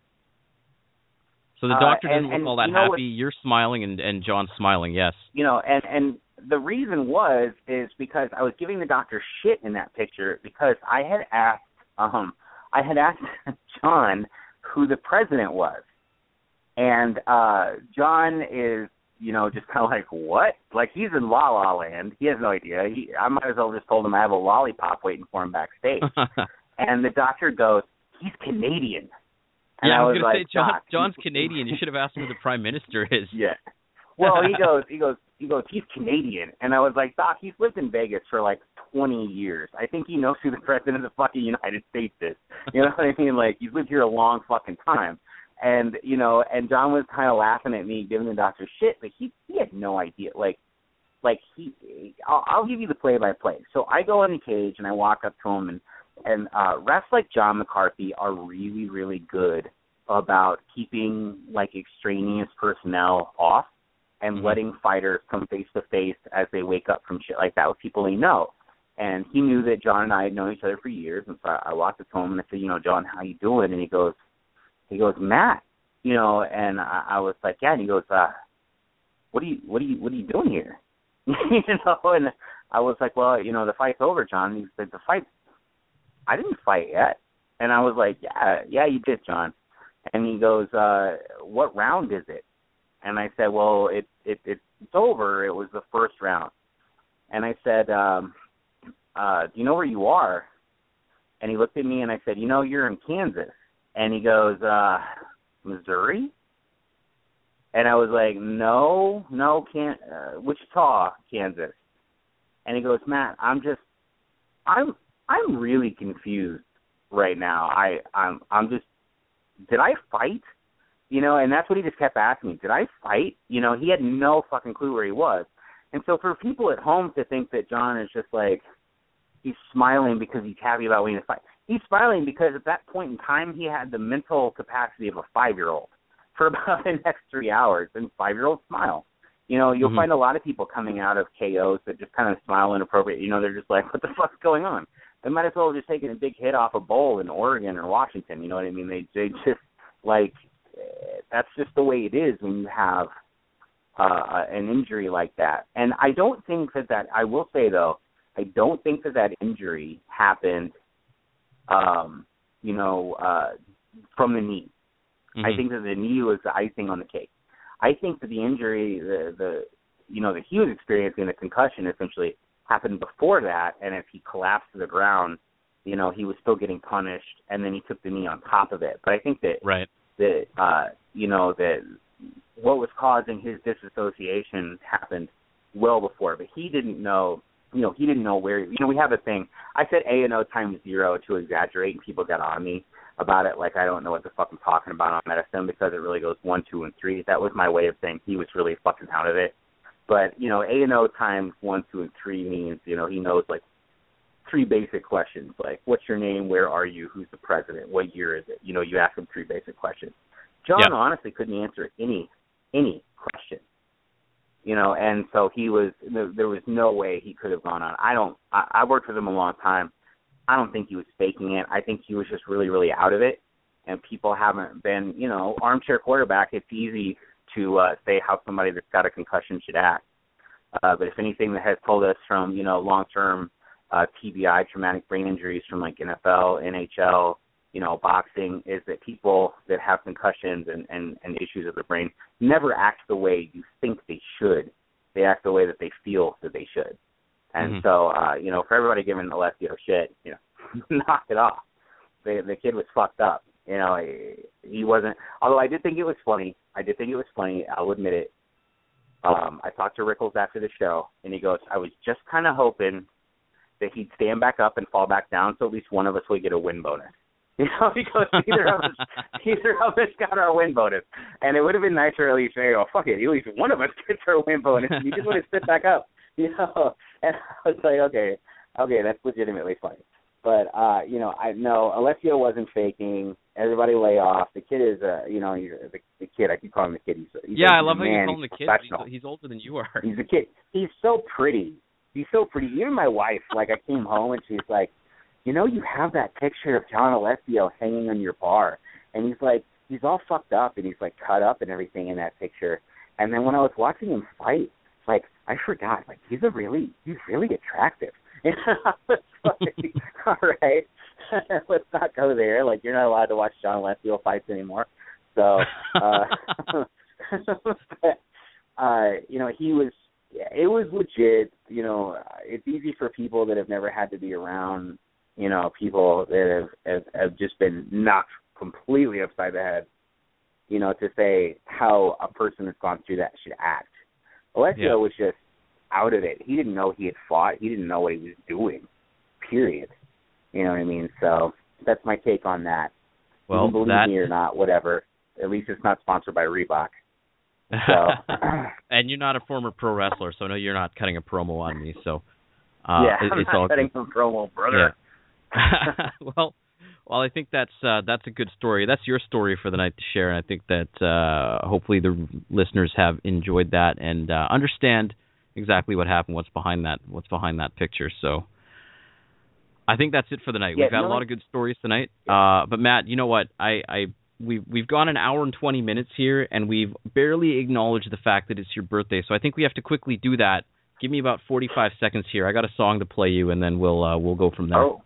So the doctor uh, and, doesn't look and, all that you know happy. what, You're smiling, and, and John's smiling, yes. You know, and, and the reason was is because I was giving the doctor shit in that picture because I had asked um I had asked John who the president was, and uh, John is you know, just kind of like, what? Like, he's in La La Land. He has no idea. He, I might as well just told him I have a lollipop waiting for him backstage. And the doctor goes, he's Canadian. And yeah, I was, was going like, to say, John, John's Canadian. You should have asked him who the Prime Minister is. Yeah. Well, he goes, he goes, he goes, he's Canadian. And I was like, Doc, he's lived in Vegas for like twenty years. I think he knows who the President of the fucking United States is. You know what I mean? Like, he's lived here a long fucking time. And, you know, and John was kind of laughing at me, giving the doctor shit, but he he had no idea. Like, like he, I'll, I'll give you the play-by-play. So I go in the cage and I walk up to him, and, and uh, refs like John McCarthy are really, really good about keeping, like, extraneous personnel off and mm-hmm. letting fighters come face-to-face as they wake up from shit like that with people they know. And he knew that John and I had known each other for years, and so I, I walked up to him and I said, you know, John, how you doing? And he goes, he goes, Matt, you know, and I, I was like, yeah, and he goes, uh, what are you, what are you, what are you doing here? You know, and I was like, well, you know, the fight's over, John. And he said, the fight, I didn't fight yet. And I was like, yeah, yeah, you did, John. And he goes, uh, what round is it? And I said, well, it, it, it it's over. It was the first round. And I said, um, uh, do you know where you are? And he looked at me and I said, you know, you're in Kansas. And he goes, uh, Missouri? And I was like, no, no, can't, uh, Wichita, Kansas. And he goes, Matt, I'm just, I'm, I'm really confused right now. I, I'm, I'm just, did I fight? You know, and that's what he just kept asking me. Did I fight? You know, he had no fucking clue where he was. And so for people at home to think that John is just like, he's smiling because he's happy about winning a fight. He's smiling because at that point in time, he had the mental capacity of a five-year-old for about the next three hours, and five-year-olds smile. You know, you'll mm-hmm. find a lot of people coming out of K Os that just kind of smile inappropriate. You know, they're just like, what the fuck's going on? They might as well have just taken a big hit off a bowl in Oregon or Washington. You know what I mean? They, they just, like, that's just the way it is when you have uh, an injury like that. And I don't think that that, I will say, though, I don't think that that injury happened, um, you know, uh, from the knee. Mm-hmm. I think that the knee was the icing on the cake. I think that the injury, the, the you know, that he was experiencing, the concussion essentially happened before that, and if he collapsed to the ground, you know, he was still getting punished, and then he took the knee on top of it. But I think that, right. that uh, you know, that what was causing his disassociation happened well before, but he didn't know. You know, he didn't know where, you know, we have a thing. I said A and O times zero to exaggerate, and people got on me about it, like I don't know what the fuck I'm talking about on medicine because it really goes one, two, and three. That was my way of saying he was really fucking out of it. But, you know, A and O times one, two, and three means, you know, he knows, like, three basic questions, like, what's your name, where are you, who's the president, what year is it? You know, you ask him three basic questions. John yep. honestly couldn't answer any, any question. You know, and so he was, there was no way he could have gone on. I don't, I, I worked with him a long time. I don't think he was faking it. I think he was just really, really out of it. And people haven't been, you know, armchair quarterback, it's easy to uh, say how somebody that's got a concussion should act. Uh, but if anything that has told us from, you know, long-term uh, T B I, traumatic brain injuries from like N F L, N H L, you know, boxing, is that people that have concussions and, and, and issues of the brain never act the way you think they should. They act the way that they feel that they should. And mm-hmm. so, uh, you know, for everybody giving Alessio shit, you know, knock it off. The, the kid was fucked up. You know, he, he wasn't, although I did think it was funny. I did think it was funny. I'll admit it. Um, I talked to Rickles after the show, and he goes, I was just kind of hoping that he'd stand back up and fall back down so at least one of us would get a win bonus. You know, because either of us, either of us got our win bonus, and it would have been nicer at least say, "Oh fuck it, at least one of us gets our win bonus." You just want to sit back up, you know. And I was like, okay, okay, that's legitimately funny. But uh, you know, I no, Alessio wasn't faking. Everybody lay off. The kid is, uh, you know, he's, the, the kid. I keep calling him the kid. He's, he's yeah, a, I love how man. you call him the kid. He's, he's older than you are. He's a kid. He's so pretty. He's so pretty. Even my wife, like, I came home and she's like, you know, you have that picture of John Alessio hanging on your bar. And he's like, he's all fucked up and he's like cut up and everything in that picture. And then when I was watching him fight, like, I forgot, like, he's a really, he's really attractive. And I was like, all right, let's not go there. Like, you're not allowed to watch John Alessio fights anymore. So, uh, but, uh, you know, he was. It was legit. You know, it's easy for people that have never had to be around. You know, people that have have, have just been knocked completely upside the head. You know, to say how a person that's gone through that should act. Alessio yeah. was just out of it. He didn't know he had fought. He didn't know what he was doing, period. You know what I mean? So that's my take on that. Well, you can believe that... me or not, whatever. At least it's not sponsored by Reebok. So. And you're not a former pro wrestler, so no, you're not cutting a promo on me. So uh, yeah, it, I'm it's not all cutting good. a promo, brother. Yeah. well, well, I think that's uh, that's a good story. That's your story for the night to share, and I think that uh, hopefully the listeners have enjoyed that and uh, understand exactly what happened, what's behind that, what's behind that picture. So I think that's it for the night. Yeah, we've got no, a lot of good stories tonight. Uh, but Matt, you know what? I, I we've we've gone an hour and twenty minutes here, and we've barely acknowledged the fact that it's your birthday. So I think we have to quickly do that. Give me about forty-five seconds here. I got a song to play you, and then we'll uh, we'll go from there. Oh.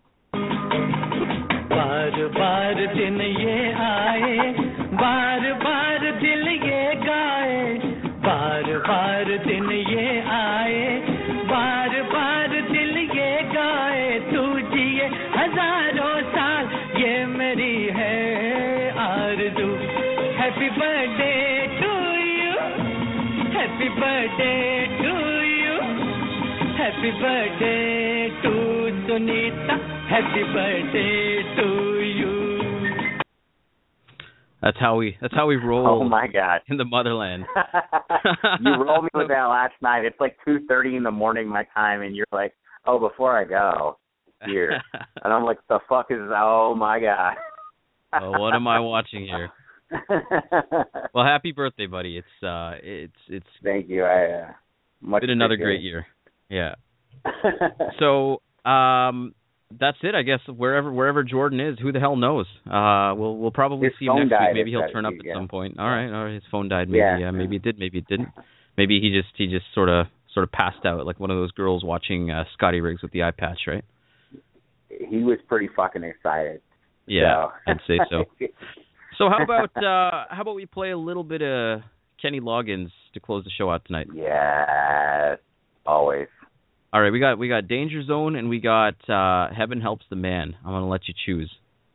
बार बार दिन ये आए बार बार दिल ये गाए बार बार दिन ये आए बार बार दिल ये गाए तू जिए हजारों साल ये मेरी है आरज़ू happy birthday to you happy birthday to you happy birthday to Sunita Happy birthday to you. That's how we. That's how we roll. Oh my God! In the motherland. You rolled me with that last night. It's like two thirty in the morning my time, and you're like, "Oh, before I go, here," and I'm like, "The fuck is? Oh my God!" Oh, what am I watching here? Well, happy birthday, buddy. It's uh, it's it's. Thank you. I uh, much been another great year. Yeah. So, um. That's it, I guess. Wherever wherever Jordan is, who the hell knows? Uh, we'll we'll probably his see him next died, week. Maybe he'll turn up be, at yeah. some point. All right, all right. His phone died. Maybe yeah. yeah, maybe it did. Maybe it didn't. Maybe he just he just sort of sort of passed out like one of those girls watching uh, Scotty Riggs with the eye patch, right? He was pretty fucking excited. Yeah, so. I'd say so. So how about uh, how about we play a little bit of Kenny Loggins to close the show out tonight? Yes, always. All right, we got we got Danger Zone and we got uh, Heaven Helps the Man. I'm gonna let you choose.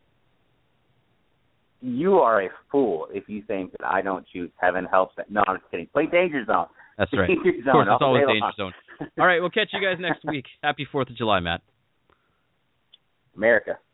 You are a fool if you think that I don't choose Heaven Helps. The... No, I'm just kidding. Play Danger Zone. That's right. Danger of Zone, course, it's always Danger long. Zone. All right, we'll catch you guys next week. Happy Fourth of July, Matt. America.